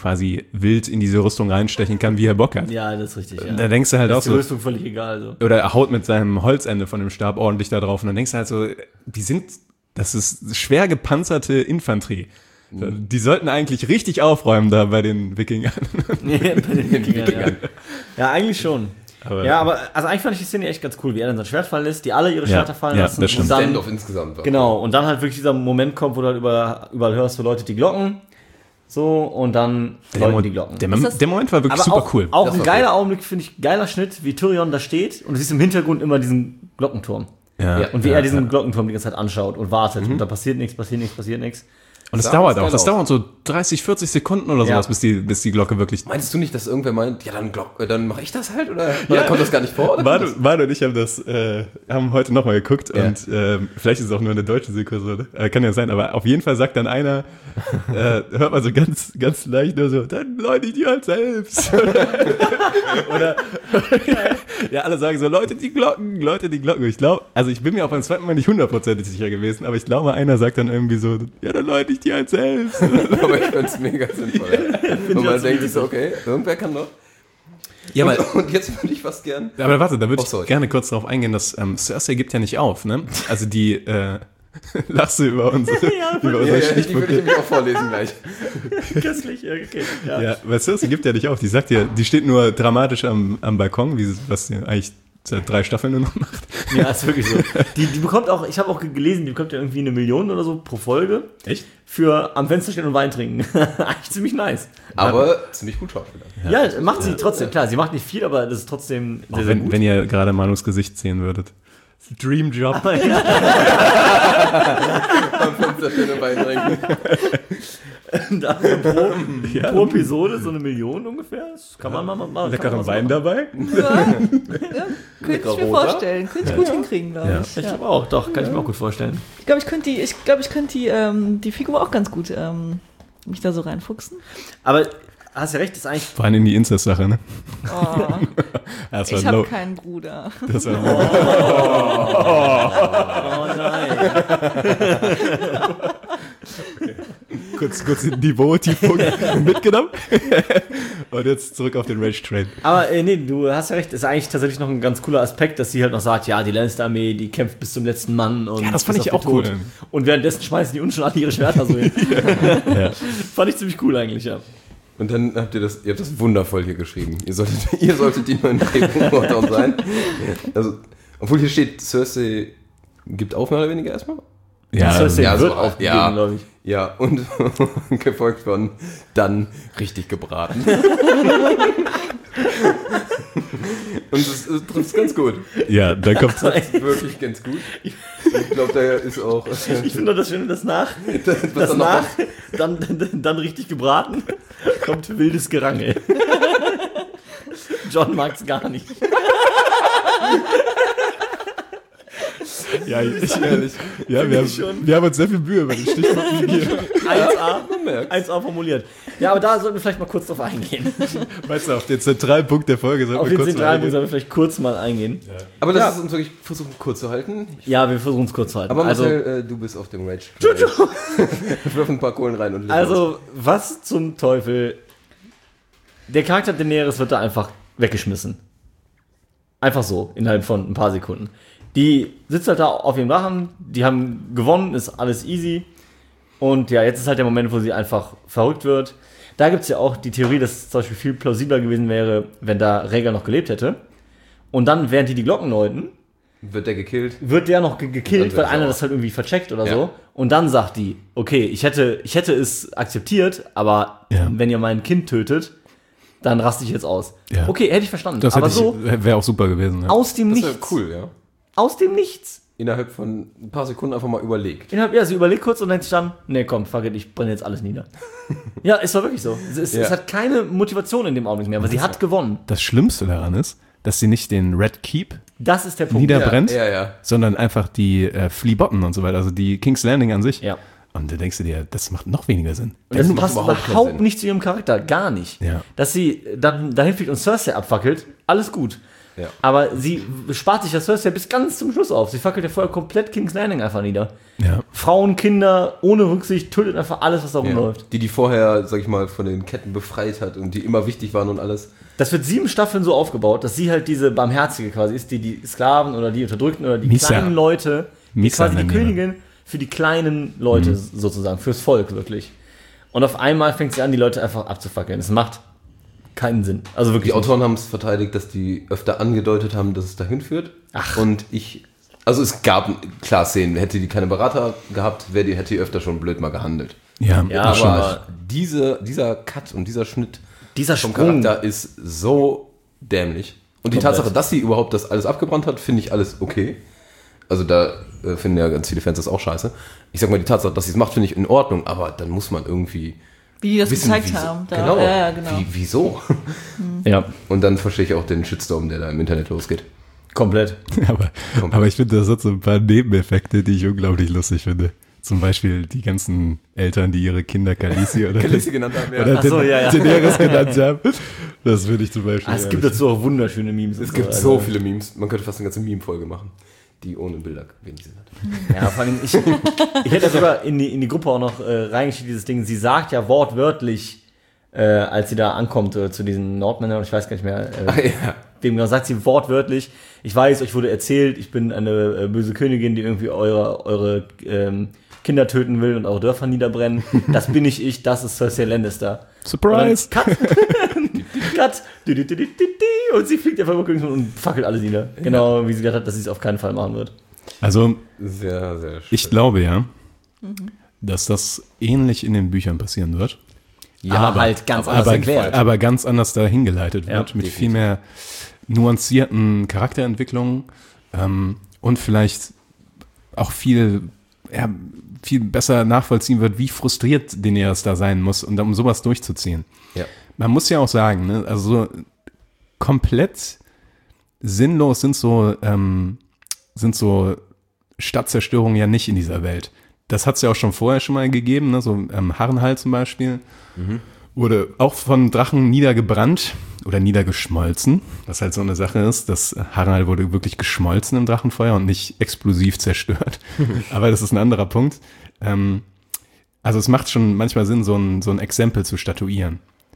quasi wild in diese Rüstung reinstechen kann, wie er Bock hat. Ja, das ist richtig. Ja. Da denkst du halt Das auch ist die so, Rüstung völlig egal. So. oder er haut mit seinem Holzende von dem Stab ordentlich da drauf und dann denkst du halt so, die sind, das ist schwer gepanzerte Infanterie. Die sollten eigentlich richtig aufräumen da bei den Wikingern. Ja, bei den Wikingern, ja. ja, eigentlich schon. Aber- ja, aber also eigentlich fand ich die Szene echt ganz cool, wie er dann sein Schwert fallen lässt, die alle ihre Ja, Schwerter fallen ja, lassen. das stimmt. Und dann, Stand-off insgesamt. war genau, und dann halt wirklich dieser Moment kommt, wo du halt überall, überall hörst, so Leute die Glocken, so, und dann läuten Mo- die Glocken. Der, Mom- das- der Moment war wirklich aber super auch, cool. auch Das ein war geiler cool. Augenblick, finde ich, geiler Schnitt, wie Tyrion da steht und du siehst im Hintergrund immer diesen Glockenturm. Ja, Und wie ja, er diesen ja. Glockenturm die ganze Zeit anschaut und wartet und da passiert nichts, passiert nichts, passiert nichts. Und es sah dauert ganz auch. geil Das aus. dauert so dreißig, vierzig Sekunden oder Ja. sowas, bis die, bis die Glocke wirklich. Meinst du nicht, dass irgendwer meint, ja, dann, Glock, äh, dann mache ich das halt? Oder, oder kommt das gar nicht vor? Oder Manu, kommt Manu und ich haben das, äh, haben heute nochmal geguckt Ja. und ähm, vielleicht ist es auch nur eine deutsche Synchro, äh, kann ja sein, aber auf jeden Fall sagt dann einer, äh, hört man so ganz, ganz leicht nur so, dann läute ich die halt selbst. Oder, ja, alle sagen so, Leute, die Glocken, Leute, die Glocken. Ich glaube, also ich bin mir auch beim zweiten Mal nicht hundertprozentig sicher gewesen, aber ich glaube, einer sagt dann irgendwie so, ja, dann läute ich die halt selbst. das? Aber ich finde es mega sinnvoll. Ja. Und ich man auch denkt so sich so, okay, irgendwer kann doch. Ja, aber, und, und jetzt würde ich fast gern. aber warte, da würde Oh, ich sorry. gerne kurz darauf eingehen, dass ähm, Cersei gibt ja nicht auf, ne? Also die, äh, lachst du über unsere, über Ja, unsere ja, die Stichpunkte. würde ich nämlich auch vorlesen gleich. Köstlich, ja, okay. Ja. Ja, weil Cersei gibt ja nicht auf. Die sagt ja, die steht nur dramatisch am, am Balkon, wie, sie- was sie eigentlich seit drei Staffeln nur noch macht. Ja, ist wirklich so. Die, die bekommt auch, ich habe auch gelesen, die bekommt ja irgendwie eine Million oder so pro Folge. Echt? Für am Fenster stehen und Wein trinken. Eigentlich ziemlich nice. Aber ziemlich gut Schauspieler. Ja, macht sie trotzdem. Klar, sie macht nicht viel, aber das ist trotzdem sehr, Auch sehr wenn, gut. wenn ihr gerade Manus Gesicht sehen würdet. Dream Job. Aber ja, Am Fenster stehen und Wein trinken. dafür pro, pro Episode so eine Million ungefähr. Das kann man mal mal machen. Leckeren Wein dabei. Könnte ich mir Roter. vorstellen. Könnte ich gut hinkriegen, glaube Ja. ich. Ich Ja. glaube auch, doch, kann ich mir auch gut vorstellen. Ich glaube, ich könnte die, ich glaube, ich könnte die, ähm, die Figur auch ganz gut ähm, mich da so reinfuchsen. Aber hast ja recht, ist eigentlich. Vor allem in die Inzest-Sache, ne? Oh, Ja, das war ich habe low. keinen Bruder. Das war low. Oh nein. kurz, kurz den Niveau-Tiefpunkt mitgenommen. Und jetzt zurück auf den Rage-Train. Aber äh, nee, du hast ja recht, ist eigentlich tatsächlich noch ein ganz cooler Aspekt, dass sie halt noch sagt, ja, die Lannister-Armee, die kämpft bis zum letzten Mann. Und Ja, das fand bis ich auf auch den cool. Tod. Und währenddessen schmeißen die uns schon alle ihre Schwerter so hin. Ja. Fand ich ziemlich cool eigentlich, ja. Und dann habt ihr das, ihr habt das wundervoll hier geschrieben. Ihr solltet, ihr solltet die neuen Drehbuchautoren sein. Also, obwohl hier steht, Cersei gibt auf, mehr oder weniger erstmal. Ja, Cersei ja, wird so, aufgegeben, ja. glaube ich. Ja, und gefolgt von dann richtig gebraten. Und das, das trifft ganz gut. ja, dann kommt Wirklich ganz gut. Ich glaube, da ist auch. Ich finde das Schöne, dass nach, was das dann noch nach dann, dann, dann richtig gebraten, kommt wildes Gerangel. John mag's gar nicht. ja, ich, ehrlich. ja wir, haben, schon. wir haben uns sehr viel Mühe über den Stichpunkt gegeben. eins A, merkt's. eins A formuliert. Ja, aber da sollten wir vielleicht mal kurz drauf eingehen. Weißt du, auf den zentralen Punkt der Folge sollten Auf wir den kurz mal zentralen Punkt eingehen. sollen wir vielleicht kurz mal eingehen. Aber lass Ja. es uns wirklich versuchen, kurz zu halten. Ja, wir versuchen es kurz zu halten. Aber also, Marcel, äh, du bist auf dem Rage. Wirf ein paar Kohlen rein und leg los. also, was zum Teufel? Der Charakter Daenerys wird da einfach weggeschmissen. Einfach so, innerhalb von ein paar Sekunden. Die sitzt halt da auf ihrem Drachen, die haben gewonnen, ist alles easy. Und ja, jetzt ist halt der Moment, wo sie einfach verrückt wird. Da gibt es ja auch die Theorie, dass es zum Beispiel viel plausibler gewesen wäre, wenn da Rhaegar noch gelebt hätte. Und dann, während die die Glocken läuten, Wird der gekillt? wird der noch ge gekillt, Dann weil wird einer er das halt irgendwie vercheckt oder Ja. so. Und dann sagt die, okay, ich hätte, ich hätte es akzeptiert, aber Ja. wenn ihr mein Kind tötet, dann raste ich jetzt aus. Ja. Okay, hätte ich verstanden. Das aber hätte so ich, wäre auch super gewesen. Ja. aus dem Das wäre Nichts. cool, ja. Aus dem Nichts. Innerhalb von ein paar Sekunden einfach mal überlegt. Innerhalb, ja, sie überlegt kurz und denkt sich dann, nee, komm, fuck it, ich brenne jetzt alles nieder. Ja, es war wirklich so. Es, es, Ja. es hat keine Motivation in dem Augenblick mehr, weil sie hat gewonnen. Das Schlimmste daran ist, dass sie nicht den Red Keep Das ist der Punkt. niederbrennt, Ja, ja, ja. sondern einfach die äh, Flea Bottom und so weiter, also die King's Landing an sich. Ja. Und da denkst du dir, das macht noch weniger Sinn. Und das macht passt überhaupt überhaupt, keinen Sinn. nicht zu ihrem Charakter, gar nicht. Ja. Dass sie dann dahin fliegt und Cersei abfackelt, alles gut. Ja. Aber sie spart sich das Cersei bis ganz zum Schluss auf. Sie fackelt ja vorher komplett King's Landing einfach nieder. Ja. Frauen, Kinder, ohne Rücksicht, tötet einfach alles, was da Ja. rumläuft. Die, die vorher, sag ich mal, von den Ketten befreit hat und die immer wichtig waren und alles. Das wird sieben Staffeln so aufgebaut, dass sie halt diese Barmherzige quasi ist, die die Sklaven oder die Unterdrückten oder die Misa. kleinen Leute, die Misa quasi die nennen wir. Königin für die kleinen Leute sozusagen, fürs Volk wirklich. Und auf einmal fängt sie an, die Leute einfach abzufackeln. Es macht keinen Sinn. Also wirklich. Die Autoren haben es verteidigt, dass die öfter angedeutet haben, dass es dahin führt. Ach. Und ich, also es gab klar Szenen, hätte die keine Berater gehabt, wäre die, hätte die öfter schon blöd mal gehandelt. Ja, Ja, das aber- stimmt. diese, dieser Cut und dieser Schnitt Dieser vom Sprung. Charakter ist so dämlich. Und die Komplett. Tatsache, dass sie überhaupt das alles abgebrannt hat, finde ich alles okay. Also da äh, finden ja ganz viele Fans das auch scheiße. Ich sag mal, die Tatsache, dass sie es macht, finde ich in Ordnung, aber dann muss man irgendwie Wie die das wissen, gezeigt wieso. haben. Da. Genau. Ja, ja, genau. Wie, wieso? Ja, Und dann verstehe ich auch den Shitstorm, der da im Internet losgeht. komplett. Aber, aber ich finde, das hat so ein paar Nebeneffekte, die ich unglaublich lustig finde. Zum Beispiel die ganzen Eltern, die ihre Kinder Khaleesi oder, Khaleesi genannt haben, ja. oder Ach so, ja, ja. Daenerys genannt haben. Das finde ich zum Beispiel. Ah, es gibt ehrlich. dazu auch wunderschöne Memes. und Es gibt also- so viele Memes. Man könnte fast eine ganze Meme-Folge machen, die ohne Bilder wenig Sinn hat. Ja, vor allem, ich, ich hätte sogar in die, in die Gruppe auch noch äh, reingeschickt, dieses Ding. Sie sagt ja wortwörtlich, äh, als sie da ankommt äh, zu diesen Nordmännern, ich weiß gar nicht mehr, äh, Ach, ja. wem genau, sagt sie wortwörtlich, ich weiß, euch wurde erzählt, ich bin eine äh, böse Königin, die irgendwie eure, eure ähm, Kinder töten will und eure Dörfer niederbrennen. Das bin nicht ich, das ist Cersei Lannister. Surprise! Und dann Cut! Cut! Du, du, du, du, du, du, und sie fliegt einfach über Königsmund und fackelt alles nieder. Genau, wie sie gesagt hat, dass sie es auf keinen Fall machen wird. Also, Sehr, sehr schön. ich glaube ja, dass das ähnlich in den Büchern passieren wird. Ja, aber halt ganz anders aber, erklärt. aber ganz anders dahin geleitet Ja, wird, mit viel mehr nuancierten Charakterentwicklungen ähm, und vielleicht auch viel, ja, viel besser nachvollziehen wird, wie frustriert Daenerys da sein muss, und um sowas durchzuziehen. Ja. Man muss ja auch sagen, ne, also so komplett sinnlos sind so, ähm, sind so Stadtzerstörungen ja nicht in dieser Welt. Das hat es ja auch schon vorher schon mal gegeben, ne, so ähm, Harrenhal zum Beispiel. Wurde auch von Drachen niedergebrannt oder niedergeschmolzen, was halt so eine Sache ist. Das Harrenhal wurde wirklich geschmolzen im Drachenfeuer und nicht explosiv zerstört. Aber das ist ein anderer Punkt. Ähm, also es macht schon manchmal Sinn, so ein, so ein Exempel zu statuieren.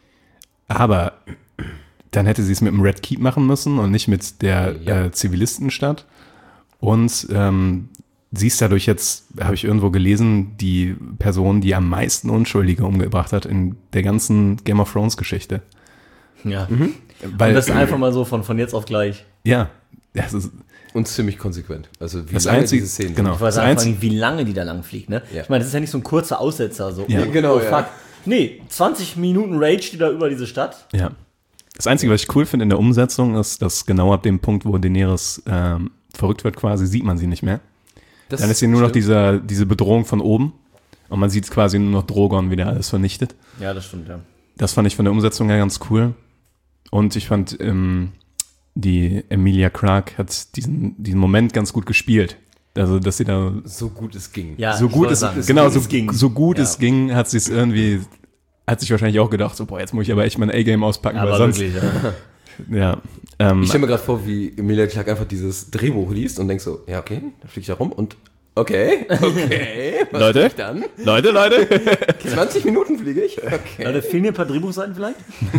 Aber dann hätte sie es mit dem Red Keep machen müssen und nicht mit der Ja. äh, Zivilistenstadt. Und ähm, sie ist dadurch jetzt, habe ich irgendwo gelesen, die Person, die am meisten Unschuldige umgebracht hat in der ganzen Game of Thrones Geschichte. Ja. Weil, Und das ist einfach mal so von, von jetzt auf gleich. ja, das ist Und ziemlich konsequent. Also wie das lange einzige, diese Szenen genau, Ich weiß das einfach einzige, nicht, wie lange die da lang fliegt, ne? Ja. Ich meine, das ist ja nicht so ein kurzer Aussetzer, so. Ja. oh, Genau, oh, ja. fuck. Nee, zwanzig Minuten Rage, die da über diese Stadt. ja. Das Einzige, was ich cool finde in der Umsetzung, ist, dass genau ab dem Punkt, wo Daenerys ähm, verrückt wird quasi, sieht man sie nicht mehr. Das Dann ist sie nur noch stimmt. dieser, diese Bedrohung von oben und man sieht quasi nur noch Drogon, wie der alles vernichtet. Ja, das stimmt, ja. Das fand ich von der Umsetzung her ganz cool. Und ich fand, ähm, die Emilia Clarke hat diesen, diesen Moment ganz gut gespielt. Also, dass sie da so gut es ging. Ja, so ich gut wollte es, sagen, genau, gut so, es ging. so gut Ja. es ging, hat sie es irgendwie, hat sich wahrscheinlich auch gedacht, so, boah, jetzt muss ich aber echt mein A-Game auspacken, weil Aber sonst, wirklich, ja. ja, ähm, Ich stelle mir gerade vor, wie Emilia Clarke einfach dieses Drehbuch liest und denkt so, ja okay, da fliege ich da rum und okay, okay, was Leute? fliege ich dann? Leute, Leute, zwanzig Minuten fliege ich? Okay. Leute, fehlen hier ein paar Drehbuchseiten vielleicht?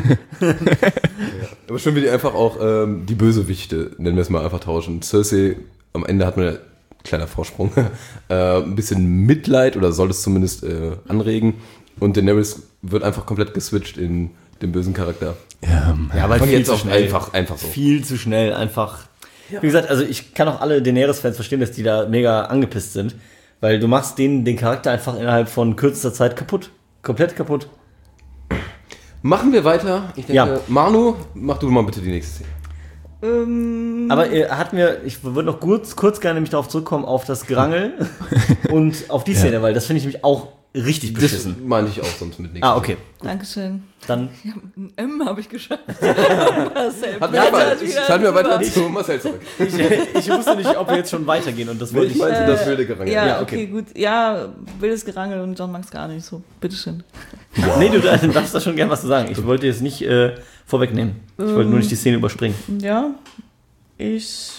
Aber schön, wie die einfach auch ähm, die Bösewichte, nennen wir es mal, einfach tauschen. Cersei, am Ende hat man ja, kleiner Vorsprung, äh, ein bisschen Mitleid oder soll es zumindest äh, anregen. Und Daenerys wird einfach komplett geswitcht in den bösen Charakter. ja, Ja, aber Von viel jetzt zu auf schnell. einfach, einfach so. Viel zu schnell, einfach. Wie gesagt, also ich kann auch alle Daenerys-Fans verstehen, dass die da mega angepisst sind, weil du machst denen den Charakter einfach innerhalb von kürzester Zeit kaputt. Komplett kaputt. Machen wir weiter. Ich denke, Ja. Manu, mach du mal bitte die nächste Szene. Ähm, Aber äh, hatten wir, ich würde noch kurz, kurz gerne nämlich darauf zurückkommen, auf das Gerangel und auf die Szene, weil das finde ich nämlich auch richtig Das beschissen. meine ich auch sonst mit nichts. Ah, okay. Dankeschön. Dann, Ja, ein M habe ich geschafft. Marcel Hat blättert mir weiter, wieder schalten wir weiter drüber. zu Marcel zurück. ich, ich wusste nicht, ob wir jetzt schon weitergehen und das wollte Ich ich. meinte das wilde Gerangel. Ja, Ja, okay. okay. gut. Ja, wildes Gerangel und John mag es gar nicht so. Bitteschön. Nee, du darfst da schon gern was zu sagen. Ich wollte jetzt nicht äh, vorwegnehmen. Ich wollte nur nicht die Szene überspringen. Ja, Ich.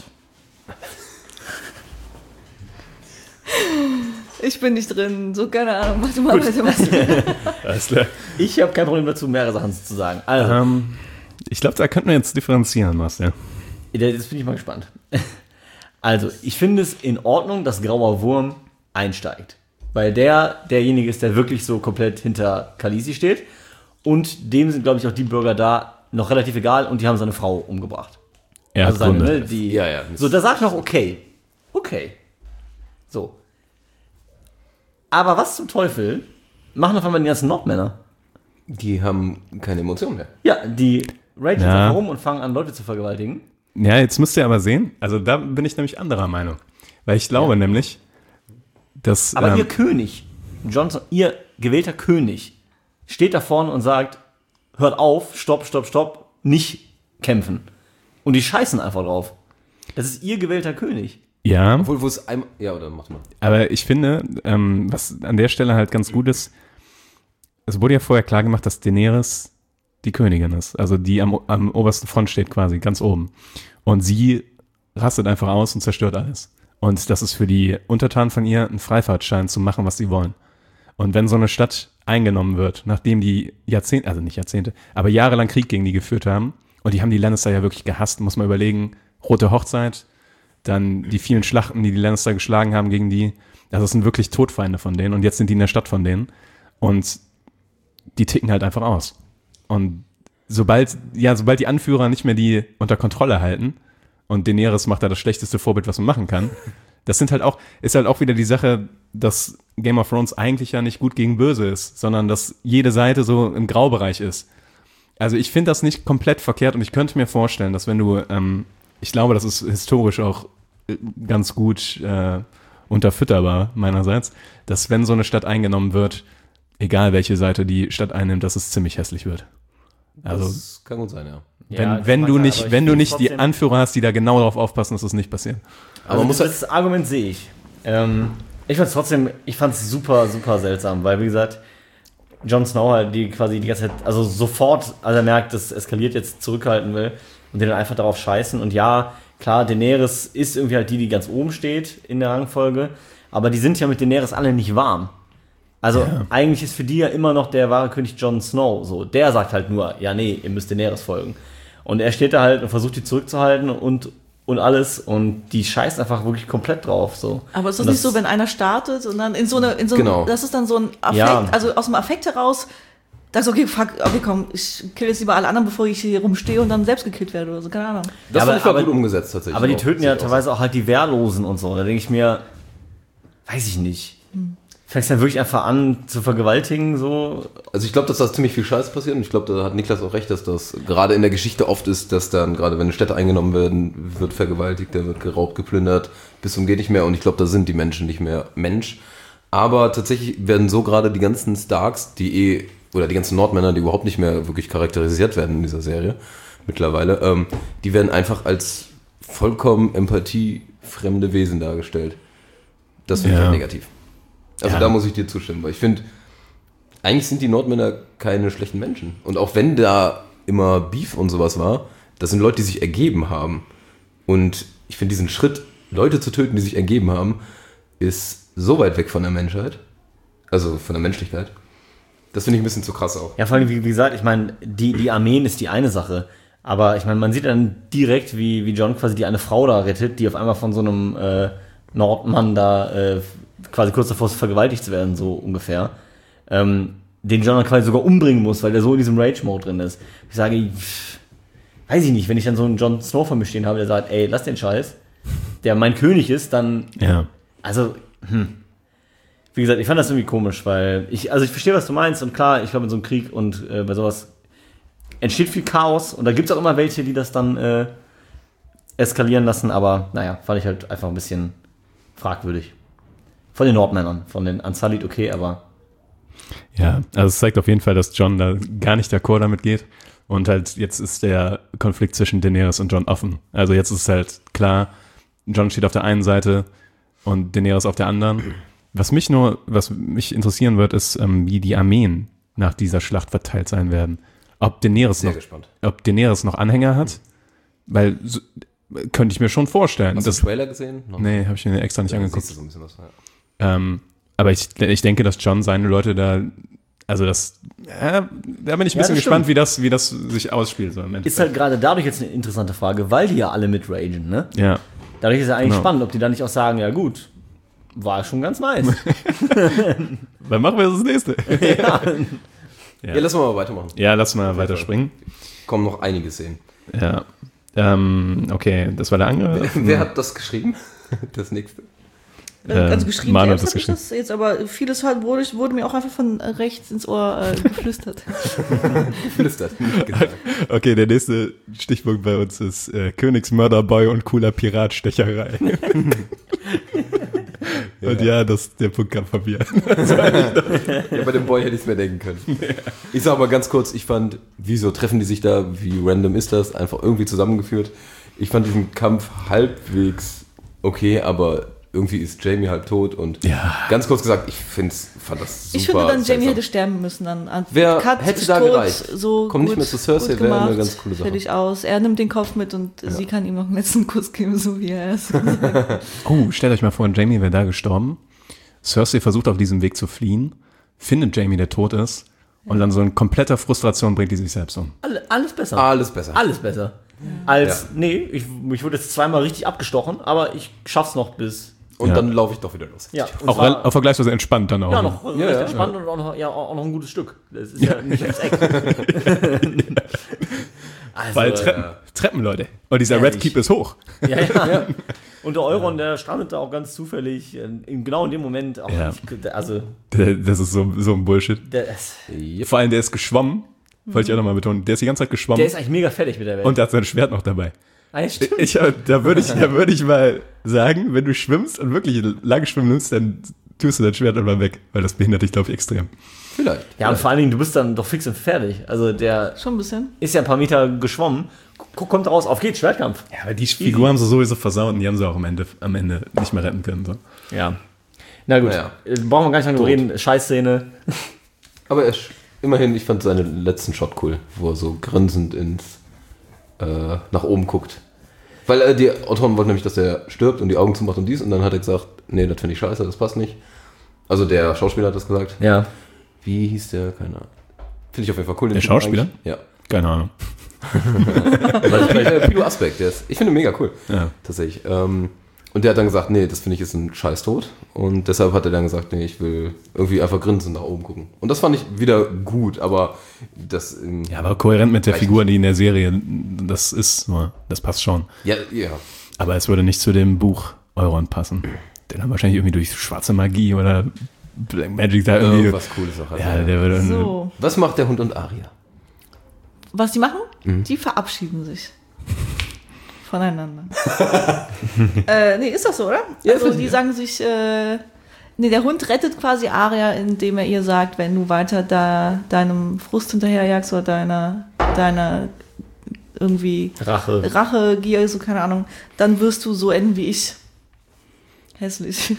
Ich bin nicht drin, so keine Ahnung, mach du mal weiter was. Alles klar. Ich habe kein Problem dazu, mehrere Sachen zu sagen. Also, Ähm, ich glaube, da könnten wir jetzt differenzieren, Marcel. jetzt bin ich mal gespannt. Also, ich finde es in Ordnung, dass Grauer Wurm einsteigt. Weil der derjenige ist, der wirklich so komplett hinter Khaleesi steht. Und dem sind, glaube ich, auch die Bürger da noch relativ egal und die haben seine Frau umgebracht. Er Also hat seine, Gründe. ne, die, Ja, ja. So, da sag ich noch, okay. Okay. So. Aber was zum Teufel machen auf einmal die ganzen Nordmänner? Die haben keine Emotionen mehr. Ja, die ragen Ja. einfach rum und fangen an, Leute zu vergewaltigen. Ja, jetzt müsst ihr aber sehen, also da bin ich nämlich anderer Meinung. Weil ich glaube nämlich, dass... Aber ähm, ihr König, Johnson, ihr gewählter König, steht da vorne und sagt, hört auf, stopp, stopp, stopp, nicht kämpfen. Und die scheißen einfach drauf. Das ist ihr gewählter König. ja, Obwohl, wo es einmal. Ja, oder mach mal. aber ich finde, ähm, was an der Stelle halt ganz gut ist, es wurde ja vorher klar gemacht, dass Daenerys die Königin ist, also die am, am obersten Front steht quasi, ganz oben. Und sie rastet einfach aus und zerstört alles. Und das ist für die Untertanen von ihr ein Freifahrtschein zu machen, was sie wollen. Und wenn so eine Stadt eingenommen wird, nachdem die Jahrzehnte, also nicht Jahrzehnte, aber jahrelang Krieg gegen die geführt haben, und die haben die Lannister ja wirklich gehasst, muss man überlegen, Rote Hochzeit, dann die vielen Schlachten, die die Lannister geschlagen haben gegen die, also das sind wirklich Todfeinde von denen und jetzt sind die in der Stadt von denen und die ticken halt einfach aus. Und sobald, ja, sobald die Anführer nicht mehr die unter Kontrolle halten und Daenerys macht da das schlechteste Vorbild, was man machen kann, das sind halt auch, ist halt auch wieder die Sache, dass Game of Thrones eigentlich ja nicht gut gegen böse ist, sondern dass jede Seite so im Graubereich ist. Also ich finde das nicht komplett verkehrt und ich könnte mir vorstellen, dass wenn du, ähm, ich glaube, das ist historisch auch äh, ganz gut äh, unterfütterbar meinerseits, dass wenn so eine Stadt eingenommen wird, egal welche Seite die Stadt einnimmt, dass es ziemlich hässlich wird. Also Das kann gut sein, ja. wenn, Ja, wenn das du mag sein, nicht, aber ich wenn du finde nicht die trotzdem- Anführer hast, die da genau darauf aufpassen, dass das nicht passiert. Aber Aber man also muss das, das Argument sehe ich. Ähm, ich fand es trotzdem, ich fand es super, super seltsam, weil wie gesagt, Jon Snow halt die quasi die ganze Zeit, also sofort, als er merkt, dass es eskaliert, jetzt zurückhalten will und den dann einfach darauf scheißen. Und ja, klar, Daenerys ist irgendwie halt die, die ganz oben steht in der Rangfolge, aber die sind ja mit Daenerys alle nicht warm. Also eigentlich ist für die ja immer noch der wahre König Jon Snow so. Der sagt halt nur, ja nee, ihr müsst Daenerys folgen. Und er steht da halt und versucht die zurückzuhalten und und alles und die scheißt einfach wirklich komplett drauf. So. Aber ist das, Und nicht so, wenn einer startet und dann in so eine, in so Genau. das ist dann so ein Affekt, Ja. also aus dem Affekt heraus, sagst du, okay, fuck, okay, komm, ich kill jetzt lieber alle anderen, bevor ich hier rumstehe und dann selbst gekillt werde oder so, keine Ahnung. Das aber- fand ich war aber- gut umgesetzt tatsächlich. Aber die auch. töten ja Sieht aus. teilweise auch halt die Wehrlosen und so. Da denke ich mir, weiß ich nicht. Fängst dann wirklich einfach an zu vergewaltigen, so. Also ich glaube, dass da ziemlich viel Scheiß passiert und ich glaube, da hat Niklas auch recht, dass das gerade in der Geschichte oft ist, dass dann gerade wenn Städte eingenommen werden, wird vergewaltigt, da wird geraubt, geplündert, bis zum geht nicht mehr und ich glaube, da sind die Menschen nicht mehr Mensch. Aber tatsächlich werden so gerade die ganzen Starks, die eh, oder die ganzen Nordmänner, die überhaupt nicht mehr wirklich charakterisiert werden in dieser Serie mittlerweile, ähm, die werden einfach als vollkommen empathiefremde Wesen dargestellt. Das finde ich Ja. halt negativ. Also Ja. da muss ich dir zustimmen, weil ich finde, eigentlich sind die Nordmänner keine schlechten Menschen. Und auch wenn da immer Beef und sowas war, das sind Leute, die sich ergeben haben. Und ich finde diesen Schritt, Leute zu töten, die sich ergeben haben, ist so weit weg von der Menschheit. Also von der Menschlichkeit. Das finde ich ein bisschen zu krass auch. Ja, vor allem, wie, wie gesagt, ich meine, die, die Armeen ist die eine Sache. Aber ich meine, man sieht dann direkt, wie, wie Jon quasi die eine Frau da rettet, die auf einmal von so einem äh, Nordmann da äh, quasi kurz davor ist, vergewaltigt zu werden, so ungefähr. Ähm, den Jon dann quasi sogar umbringen muss, weil der so in diesem Rage-Mode drin ist. Ich sage, pff, weiß ich nicht, wenn ich dann so einen Jon Snow vor mir stehen habe, der sagt, ey, lass den Scheiß, der mein König ist, dann, Ja. also, hm. Wie gesagt, ich fand das irgendwie komisch, weil ich, also ich verstehe, was du meinst und klar, ich glaube, in so einem Krieg und äh, bei sowas entsteht viel Chaos und da gibt es auch immer welche, die das dann äh, eskalieren lassen, aber naja, fand ich halt einfach ein bisschen fragwürdig. Von den Nordmännern, von den Unsullied okay, aber Ja, also es zeigt auf jeden Fall, dass Jon da gar nicht d'accord damit geht. Und halt jetzt ist der Konflikt zwischen Daenerys und Jon offen. Also jetzt ist halt klar, Jon steht auf der einen Seite und Daenerys auf der anderen. Was mich nur, was mich interessieren wird, ist, ähm, wie die Armeen nach dieser Schlacht verteilt sein werden. Ob Daenerys Sehr noch, gespannt. ob Daenerys noch Anhänger hat, weil so, könnte ich mir schon vorstellen. Hast du Das, den Trailer gesehen? Noch nee, habe ich mir extra nicht Ja, angeguckt. siehst du so ein bisschen was, ja. Ähm, aber ich, ich denke, dass John seine Leute da, also das, ja, da bin ich ein Ja, bisschen das gespannt, stimmt. wie das, wie das sich ausspielt. So im Endeffekt. Ist halt gerade dadurch jetzt eine interessante Frage, weil die ja alle mitragen, ne? ja. Dadurch ist ja eigentlich Genau. spannend, ob die dann nicht auch sagen, ja gut, war schon ganz nice. Dann machen wir das nächste. ja. Ja, lass mal weitermachen. Ja, lass mal weiterspringen. Kommen noch einige Szenen. Ja. Ähm, okay, das war der andere. Wer hat das geschrieben? Das nächste. Äh, also geschrieben Manu hat selbst das habe ich das jetzt, aber vieles halt wurde, wurde mir auch einfach von rechts ins Ohr äh, geflüstert. Geflüstert. Nicht gesagt. Okay, der nächste Stichpunkt bei uns ist äh, Königsmörderboy und cooler Piratstecherei. Und ja, das, der Punkt kam von mir. Ja, bei dem Boy hätte ich es mir denken können. Ich sag mal ganz kurz, ich fand, wieso treffen die sich da, wie random ist das, einfach irgendwie zusammengeführt. Ich fand diesen Kampf halbwegs okay, aber irgendwie ist Jamie halb tot und Ja. ganz kurz gesagt, ich find's, fand das super Ich finde dann, Jamie seltsam. hätte sterben müssen dann. An- Wer Cut hätte ist da tot, gereicht? So Komm nicht gut, mehr zu Cersei, gut wäre eine gemacht, ganz coole Sache. Fertig aus. Er nimmt den Kopf mit und sie kann ihm noch einen letzten Kuss geben, so wie er ist. Oh, stellt euch mal vor, Jamie wäre da gestorben. Cersei versucht auf diesem Weg zu fliehen, findet Jamie, der tot ist, und dann so in kompletter Frustration bringt die sich selbst um. Alle, alles besser. Alles besser. Alles besser. Als, Ja. nee, ich, ich wurde jetzt zweimal richtig abgestochen, aber ich schaff's noch bis. Und Ja. dann laufe ich doch wieder los. Ja, und Auch, zwar- rel- auch vergleichsweise entspannt dann auch. ja, noch Ja, recht ja. entspannt und auch noch, ja, auch noch ein gutes Stück. Das ist ja, nicht ins Eck. also, Weil Treppen, Treppen, Leute. Und dieser Ehrlich. Red Keep ist hoch. ja, ja. Und der Euron, der strandet da auch ganz zufällig, in, genau in dem Moment. Auch Ja. nicht, also, Das ist so, so ein Bullshit. der ist, Vor allem, der ist geschwommen. Wollte ich auch nochmal betonen. Der ist die ganze Zeit geschwommen. der ist eigentlich mega fertig mit der Welt. Und der hat sein Schwert noch dabei. ah, ja, stimmt. Ich, da würde ich, da würde ich mal sagen, wenn du schwimmst und wirklich lang schwimmen nimmst, dann tust du dein Schwert einfach weg. Weil das behindert dich, glaube ich, extrem. Vielleicht. Ja, und vor allen Dingen, du bist dann doch fix und fertig. Also, der Schon ein bisschen. ist ja ein paar Meter geschwommen, K- kommt raus, auf geht's, Schwertkampf. Ja, aber die Figur haben sie sowieso versaut und die haben sie auch am Ende, am Ende nicht mehr retten können. So. Ja. Na gut, Naja. äh, brauchen wir gar nicht lange drüber reden. Scheißszene. Aber er, sch- immerhin, ich fand seinen letzten Shot cool, wo er so grinsend ins, äh, nach oben guckt. Weil äh, die Autoren wollten nämlich, dass er stirbt und die Augen zumacht und dies. Und dann hat er gesagt, nee, das finde ich scheiße, das passt nicht. Also der Schauspieler hat das gesagt. Ja. Wie hieß der? Keine Ahnung. Finde ich auf jeden Fall cool. Den Der Typen Schauspieler? eigentlich. Ja. Keine Ahnung. Äh, Pilo Asbeck, der ist, ich finde ihn mega cool. Ja. Tatsächlich. Ähm, und der hat dann gesagt, nee, das finde ich ist ein Scheißtod. Und deshalb hat er dann gesagt, nee, ich will irgendwie einfach grinsend nach oben gucken. Und das fand ich wieder gut, aber das... Ähm, Ja, aber kohärent mit der Reicht Figur, die in der Serie, das ist, das passt schon. ja, ja. Aber es würde nicht zu dem Buch Euron passen. Der dann wahrscheinlich irgendwie durch schwarze Magie oder Black Magic da irgendwie. Irgendwas Cooles auch. hat. Ja, der würde. So. Was macht der Hund und Aria? Was die machen? Mhm. Die verabschieden sich. Voneinander. äh, nee, ist das so, oder? Ja, also finde die ich, sagen sich, äh, nee, der Hund rettet quasi Aria, indem er ihr sagt, wenn du weiter da deinem Frust hinterherjagst oder deiner, deiner irgendwie Rache. Rache, Gier, so keine Ahnung, dann wirst du so enden wie ich. Hässlich.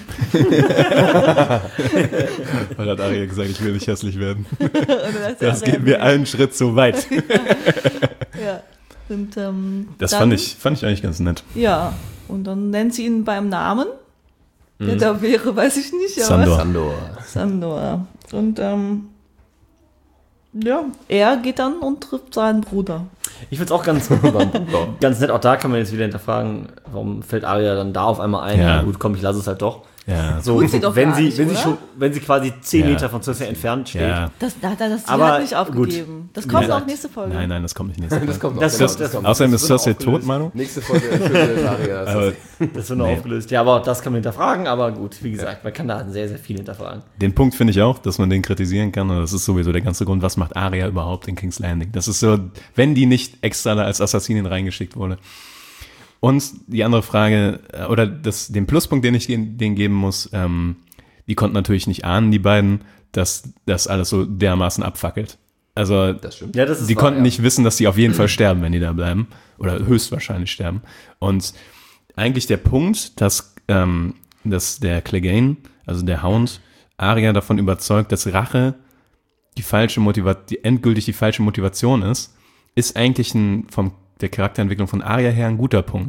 Weil hat Arya gesagt, ich will nicht hässlich werden. Und dann sagt Das Aria, geht mir einen Schritt zu weit. Ja. Und, ähm, Das dann, fand ich, fand ich eigentlich ganz nett. Ja, und dann nennt sie ihn beim Namen. Der da wäre, weiß ich nicht. Aber Sandor. Sandor. Sandor. Und ähm, ja, er geht dann und trifft seinen Bruder. Ich finde es auch ganz, ganz nett. Auch da kann man jetzt wieder hinterfragen, warum fällt Arya dann da auf einmal ein? Ja. Ja, gut, komm, ich lasse es halt doch. Ja. So, Tut sie doch wenn gar sie, nicht, wenn sie oder? schon, wenn sie quasi zehn Ja. Meter von Cersei entfernt steht. Ja. Das, das, das, sie Aber hat nicht gut. aufgegeben. Das Wie kommt gesagt. auch nächste Folge. Nein, nein, das kommt nicht nächste Das Folge. kommt noch. Das- genau, das- das- kommt. Außerdem ist Das wird Cersei aufgelöst. tot, Manu. Nächste Folge für Aria. Aber Das wird noch Nee. aufgelöst. Ja, aber das kann man hinterfragen. Aber gut, wie gesagt, man kann da sehr, sehr viel hinterfragen. den Punkt finde ich auch, dass man den kritisieren kann. Und das ist sowieso der ganze Grund, was macht Arya überhaupt in King's Landing? Das ist so, wenn die nicht extra da als Assassinin reingeschickt wurde. Und die andere Frage, äh, oder das, den Pluspunkt, den ich denen denen geben muss, ähm, die konnten natürlich nicht ahnen, die beiden, dass das alles so dermaßen abfackelt. Also Das stimmt. Ja, das ist die wahr, konnten ja. nicht wissen, dass die auf jeden Fall sterben, wenn die da bleiben. Oder höchstwahrscheinlich sterben. Und eigentlich der Punkt, dass, ähm, dass der Clegane, also der Hound, Arya davon überzeugt, dass Rache die falsche Motivation, die endgültig die falsche Motivation ist, ist eigentlich ein, vom der Charakterentwicklung von Arya her ein guter Punkt.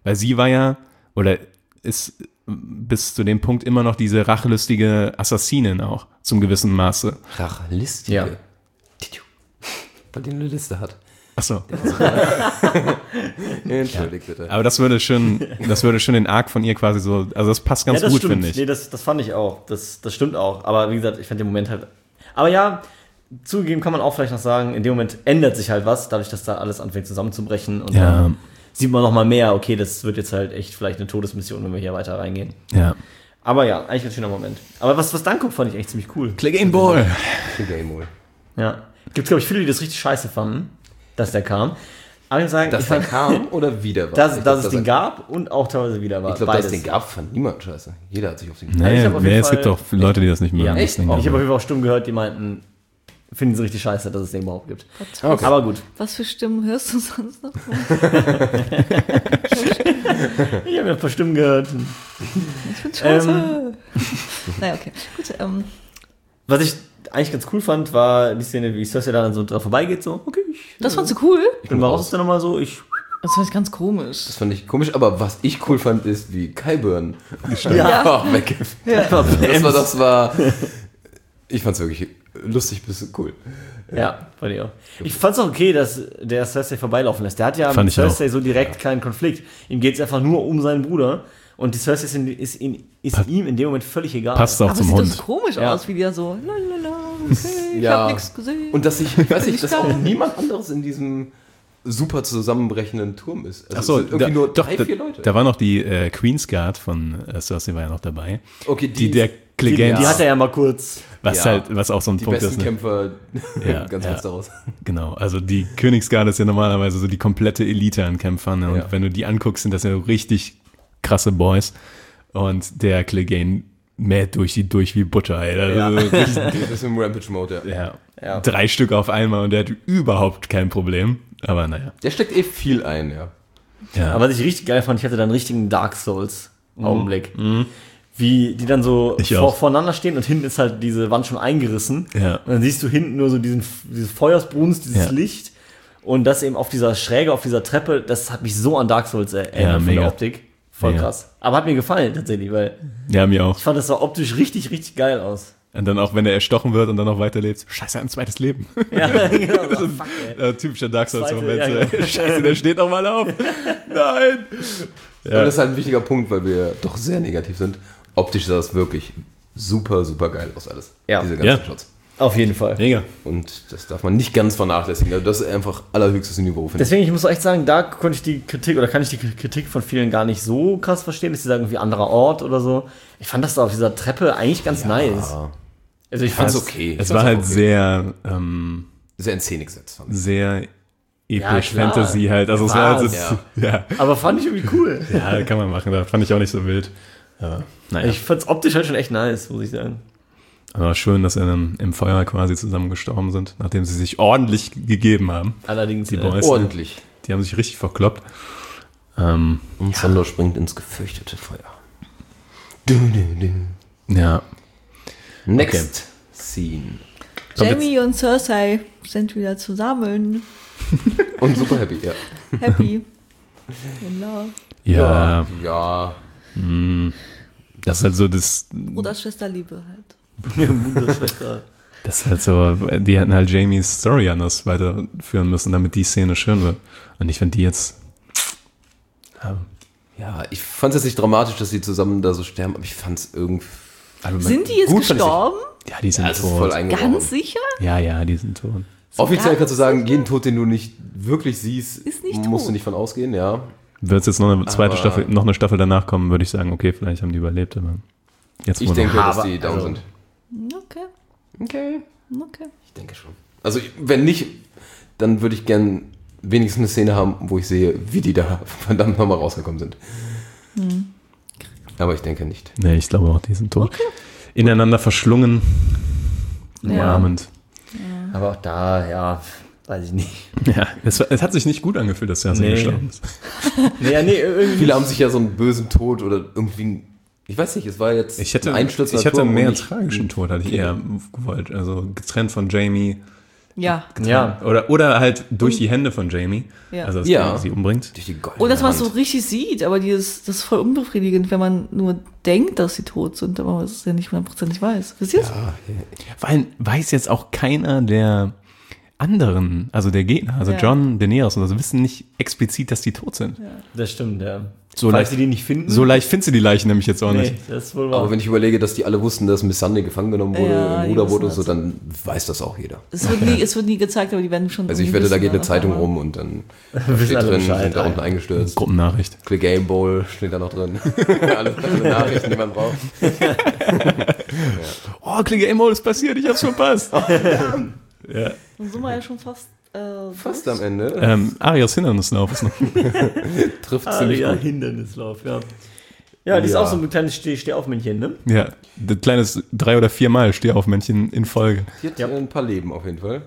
Weil sie war ja, oder ist bis zu dem Punkt immer noch diese rachlustige Assassinin auch, zum gewissen Maße. Rachlistige. Ja. Weil die eine Liste hat. Achso. Entschuldigt bitte. Aber das würde schon, das würde schon den Arc von ihr quasi so, also das passt ganz ja, das gut, stimmt. finde ich. Nee, das, das fand ich auch. Das, das stimmt auch. Aber wie gesagt, ich fand den Moment halt. Aber ja, zugegeben kann man auch vielleicht noch sagen, in dem Moment ändert sich halt was, dadurch, dass da alles anfängt zusammenzubrechen. Und Ja. dann sieht man noch mal mehr, okay, das wird jetzt halt echt vielleicht eine Todesmission, wenn wir hier weiter reingehen. Ja. Aber ja, eigentlich ein schöner Moment. Aber was, was dann kommt, fand ich echt ziemlich cool. Clegane Ball. Game Boy. Ja. Gibt, glaube ich, viele, die das richtig scheiße fanden, dass der kam. Aber ich muss sagen, Dass ich der fand, kam oder wieder war? dass, Ich dass glaub, es den er- gab und auch teilweise wieder war. Ich glaube, dass es Beides. den gab, fand niemand scheiße. Jeder hat sich auf den ich Nee, hab auf nee, jeden es Fall- gibt auch Leute, die das nicht mögen. Ja, das echt? Ding. Ich habe auf jeden Fall auch Stimmen gehört, die meinten, finden sie richtig scheiße, dass es den überhaupt gibt. Okay. Aber gut. Was für Stimmen hörst du sonst noch? Ich habe ja ein paar Stimmen gehört. Ich find's scheiße. naja, okay. Gut, ähm, Was ich eigentlich ganz cool fand, war die Szene, wie Cersei dann so drauf vorbeigeht, so, okay, ich, das fandst du cool? ich bin mal raus, ist dann nochmal so, ich... Das fand ich ganz komisch. Das fand ich komisch, aber was ich cool fand, ist, wie Qyburn Ja. oh, weg. Ja. Das war, das war, ich fand's wirklich lustig bis cool. Ja, fand ich auch. Ich fand's auch okay, dass der Cersei vorbeilaufen lässt. Der hat ja Fand mit ich Cersei so direkt keinen Konflikt. Ihm geht's einfach nur um seinen Bruder. Und die Cersei ist, in, ist, in, ist Passt- ihm in dem Moment völlig egal. Passt auch Aber zum sieht Hund. das komisch Ja. aus, wie die da so, lalala, okay, ich Ja. hab nichts gesehen. Und dass ich, ich weiß nicht, dass auch geil. niemand anderes in diesem super zusammenbrechenden Turm ist. Also Achso, es sind irgendwie da, nur doch, drei, da, vier Leute. da war noch die äh, Queensguard von äh, Cersei war ja noch dabei. Okay, Die, die- der die, Clegane, die hat er ja mal kurz. was Ja. halt, was auch so ein die Punkt besten ist. Ne? Kämpfer Ja, ganz ja. kurz daraus. Genau, also die Königsgarde ist ja normalerweise so die komplette Elite an Kämpfern. Ne? Und Ja. wenn du die anguckst, sind das ja richtig krasse Boys. Und der Clegane mäht durch die durch wie Butter, ey. Also Ja. richtig, Das ist im Rampage-Mode, ja. ja. Ja. Drei Stück auf einmal und der hat überhaupt kein Problem. Aber naja. Der steckt eh viel ein, ja. Ja. Aber was ich richtig geil fand, ich hatte dann einen richtigen Dark Souls-Augenblick. Wie die dann so Ich vor, auch. voreinander stehen und hinten ist halt diese Wand schon eingerissen. Ja. Und dann siehst du hinten nur so diesen, dieses Feuersbrunst, dieses Ja. Licht. Und das eben auf dieser Schräge, auf dieser Treppe, das hat mich so an Dark Souls erinnert Ja, von mega. der Optik. Voll Mega. krass. Aber hat mir gefallen tatsächlich, weil Ja, mir auch. ich fand, das sah optisch richtig, richtig geil aus. Und dann auch, wenn er erstochen wird und dann noch weiterlebt. Scheiße, ein zweites Leben. Ja, genau. So, fuck, ey. Äh, typischer Dark Souls-Moment. Zweite, ja, genau. Scheiße, der steht noch mal auf. Nein. Und das ist halt ein wichtiger Punkt, weil wir doch sehr negativ sind. Optisch sah das wirklich super, super geil aus alles. Ja. Diese ganzen Ja. Shots. Auf jeden Fall. Mega. Und das darf man nicht ganz vernachlässigen. Also das ist einfach allerhöchstes Niveau, finde ich. Deswegen, ich muss echt sagen, da konnte ich die Kritik oder kann ich die Kritik von vielen gar nicht so krass verstehen, dass sie sagen, irgendwie anderer Ort oder so. Ich fand das da auf dieser Treppe eigentlich ganz nice. Also ich fand's fand's okay. Es Ich war fand's halt auch okay. sehr, ähm, sehr in Szene gesetzt. Fand ich. sehr Ja, episch klar. Fantasy halt. Also es war War's. halt, ja. Ja. Aber fand ich irgendwie cool. ja, kann man machen. Da fand ich auch nicht so wild. Aber naja. Ich fand's optisch halt schon echt nice, muss ich sagen. Aber schön, dass sie dann im Feuer quasi zusammen gestorben sind, nachdem sie sich ordentlich gegeben haben. Allerdings, Die äh, Boys. Ordentlich. Die haben sich richtig verkloppt. Ähm, Und Sandor springt ins gefürchtete Feuer. Du, du, du. ja. Next Scene. Jamie und Cersei sind wieder zusammen. Und super happy, ja. Happy. In love. Ja, Ja. das ist halt so das, Bruder, Schwester, Liebe halt. Bruderschwester. das ist halt so, die hätten halt Jamies Story anders weiterführen müssen, damit die Szene schön wird. Und ich finde die jetzt, Ja, ich fand es jetzt nicht dramatisch, dass sie zusammen da so sterben, aber ich fand es irgendwie... Also Sind die jetzt gut fand ich gestorben? ja, die sind Ja, es ist voll tot. eingebrochen. Ganz sicher? Ja, ja, die sind tot. Offiziell kannst du sagen, Ganz jeden Tod, den du nicht wirklich siehst, Ist nicht musst tot. du nicht von ausgehen, ja. Wird jetzt noch eine zweite Aber- Staffel, noch eine Staffel danach kommen, würde ich sagen, okay, vielleicht haben die überlebt, aber jetzt Ich wohl denke, noch. dass Aber- die down also- sind. Okay, Okay. okay. Ich denke schon. Also, wenn nicht, dann würde ich gern wenigstens eine Szene haben, wo ich sehe, wie die da verdammt nochmal rausgekommen sind. Aber ich denke nicht. Nee, ich glaube auch, die sind tot. Ineinander verschlungen, umarmend. Aber auch da, ja, weiß ich nicht. Ja, es, es hat sich nicht gut angefühlt, dass Cersei Nee. gestorben ist. Nee, ja, nee, irgendwie. Viele haben sich ja so einen bösen Tod oder irgendwie, ein- ich weiß nicht, es war jetzt Ich hätte, ein Einsturz ich hätte Natur mehr und nicht- tragischen Tod, hatte ich eher gewollt. Also getrennt von Jamie, Ja. Ja. Oder, oder halt durch die Hände von Jamie. Ja. Also, dass Ja. Jamie sie umbringt. Durch die goldene Und dass man es so Hand. richtig sieht, aber dieses, das ist voll unbefriedigend, wenn man nur denkt, dass sie tot sind, aber man es ja nicht hundertprozentig weiß. Wisst ihr das? Weil weiß jetzt auch keiner der anderen, also der Gegner, also Ja. John, Daenerys und so, wissen nicht explizit, dass die tot sind. Das stimmt, ja. So Falls leicht- sie die nicht finden. So leicht findest du die Leichen nämlich jetzt auch nee, nicht. das ist wohl wahr. Aber wenn ich überlege, dass die alle wussten, dass Miss Sunday gefangen genommen wurde, Ja, im die Bruder wurde und wissen so, das. dann weiß das auch jeder. Es wird, nie, es wird nie gezeigt, aber die werden schon. Also ich irgendwie wette, da wissen, geht eine was Zeitung da war. rum und dann Wissen steht alle drin, Bescheid, sind da ja. unten eingestürzt. Gruppennachricht. Click Game Bowl steht da noch drin. alle, alle Nachrichten, die man braucht. Oh, Klinge Emo, ist passiert, ich hab's verpasst. ja. Dann sind wir ja schon fast. Äh, Fast am Ende. ähm, Arias Hindernislauf ist noch. Trifft ah, ziemlich ja, gut. Hindernislauf, ja. Ja, die ist Ja. auch so ein kleines Steh- Stehaufmännchen, ne? Ja, das kleines drei- oder viermal Stehaufmännchen in Folge. Die hat Ja. ein paar Leben auf jeden Fall.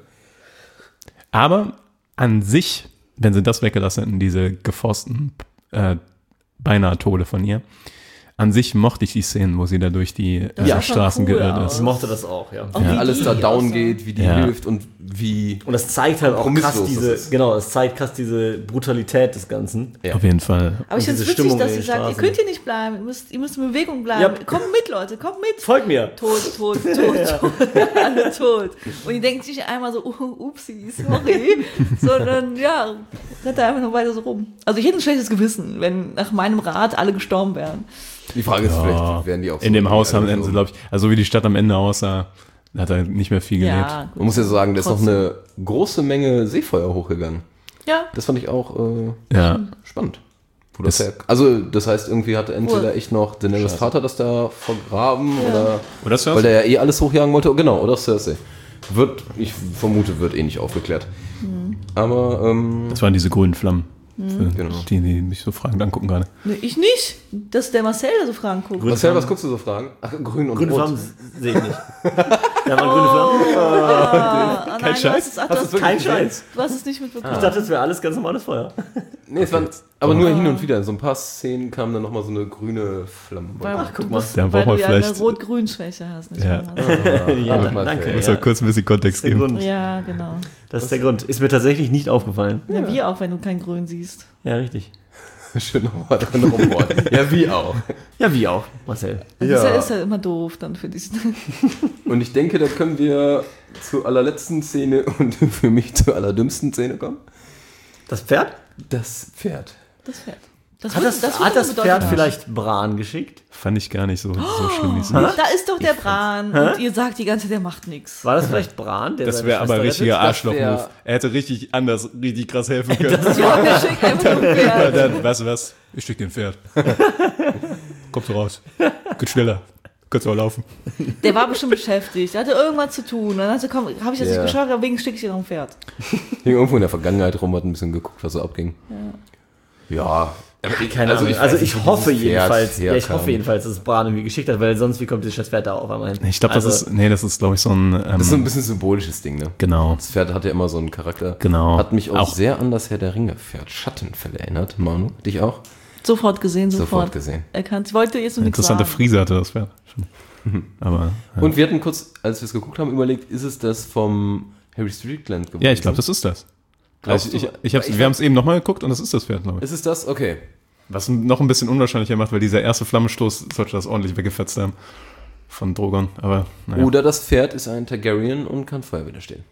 Aber an sich, wenn sie das weggelassen hätten, diese geforsten äh, beinahe Tode von ihr, an sich mochte ich die Szenen, wo sie da durch die Das äh, sah schon Straßen cool geirrt aus. Ich ist. mochte das auch, ja. Auch Wie wie alles die da down aussah. geht, wie die Ja. hilft und wie... Und das zeigt halt auch krass Kompromisslos diese, das ist. genau, es zeigt krass diese Brutalität des Ganzen. Ja. Auf jeden Fall. Aber ich Und finde es diese witzig, Stimmung dass in sie den sagt, ihr Straßen. könnt hier nicht bleiben, ihr müsst, ihr müsst in Bewegung bleiben. Ja. Kommt mit, Leute, kommt mit. Folgt mir! Tot, tot, tot, tot, alle tot. Und die denkt sich einmal so, uh, upsi, sorry, sondern ja, rennt da einfach nur weiter so rum. Also ich hätte ein schlechtes Gewissen, wenn nach meinem Rat alle gestorben wären. Die Frage ist, Ja. vielleicht werden die auch so... In dem Haus haben also sie, glaube ich, also wie die Stadt am Ende aussah, hat er nicht mehr viel gelebt. Ja, gut. Man muss ja sagen, da ist noch Trotzdem. eine große Menge Seefeuer hochgegangen. Ja, Das fand ich auch äh, Ja. spannend. Wo das Ist- her also, das heißt, irgendwie hat entweder Wo- echt noch Daenerys Vater das da vergraben oder... Oder Cersei? Weil der ja eh alles hochjagen wollte. Genau, oder Cersei. Wird, ich vermute, wird eh nicht aufgeklärt. Mhm. Aber, ähm, Das waren diese grünen Flammen. Für Genau. die, die mich so fragend angucken gerade. nee, ich nicht. Das ist der Marcel, der so Fragen guckt. Marcel, was guckst du so Fragen? Ach, grün und Grüne rot. Flammen sehe ich nicht. Da waren grüne Flammen. Ah, nein, Kein du Scheiß? hast es- ach, du Hast hast- du's Kein wirklich gesehen? Scheiß. Du hast es nicht mitbekommen. Ich dachte, das wäre alles ganz normales Feuer. Nee, es waren, aber nur hin und wieder. In so ein paar Szenen kam dann nochmal so eine grüne Flamme. Ach, guck mal. Da weil braucht man du ja eine vielleicht- Rot-Grün-Schwäche hast. Nicht Ja. wahr? Ja, Ah, mal danke. fair. Muss Ja. ja kurz ein bisschen Kontext Das ist der geben. Grund. Ja, genau. Das ist der Grund. Ist mir tatsächlich nicht aufgefallen. Ja, wie auch, wenn du kein Grün siehst. Ja, richtig. Schön nochmal drin rumbohren. Ja, wie auch. Ja, wie auch, Marcel. Das Ja. ist, ja, ist ja immer doof dann für dich. Und ich denke, da können wir zur allerletzten Szene und für mich zur allerdümmsten Szene kommen. Das Pferd? Das Pferd. Das Pferd. Das Hat wird- das, wird hat eine das Bedeutung Pferd haben. vielleicht Bran geschickt? Fand ich gar nicht so, so schlimm. Wie es Da ist doch der Bran und ihr sagt die ganze Zeit, der macht nichts. War das vielleicht Bran? Der Das seine wäre aber Schwester richtiger rettet? Arschloch-Move. wär- Er hätte richtig anders, richtig krass helfen können. Ja, der schickt einfach nur ein Ja, Pferd. dann, weißt du was? Ich schick den Pferd. Kommt so raus. Geht schneller. Könntest auch laufen. Der war bestimmt beschäftigt. Der hatte irgendwas zu tun. Dann hat er, komm, habe ich das Ja. nicht geschafft, deswegen schicke ich dir noch ein Pferd. Hing irgendwo in der Vergangenheit rum, hat ein bisschen geguckt, was so abging. Ja. Ja. Aber ich- Keine Ahnung. ich Also weiß ich, nicht, wie hoffe dieses Pferd jedenfalls, ja, ich herkam. hoffe jedenfalls, dass es Bran irgendwie geschickt hat, weil sonst, wie kommt dieses Pferd da auf einmal hin? Ich glaube, das Also, ist, nee, das ist, glaube ich, so ein, ähm, Das ist so ein bisschen symbolisches Ding, ne? genau. Das Pferd hat ja immer so einen Charakter. Genau. Hat mich auch, Auch- sehr an das Herr der Ringe-Pferd Schattenfälle erinnert. Manu, dich auch? Sofort gesehen, sofort, Sofort gesehen. erkannt. Ich wollte jetzt noch nichts Interessante sagen. Frise hatte das Pferd. Aber, ja. Und wir hatten kurz, als wir es geguckt haben, überlegt, ist es das vom Harry Strickland geworden? ja, ich glaube, das ist das. Glaubst Also ich, du? ich, ich hab's, Ich wir haben es eben nochmal geguckt und das ist das Pferd, glaube ich. Ist es das? Okay. Was noch ein bisschen unwahrscheinlicher macht, weil dieser erste Flammenstoß sollte das ordentlich weggefetzt haben von Drogon. Aber naja. Oder das Pferd ist ein Targaryen und kann Feuer widerstehen.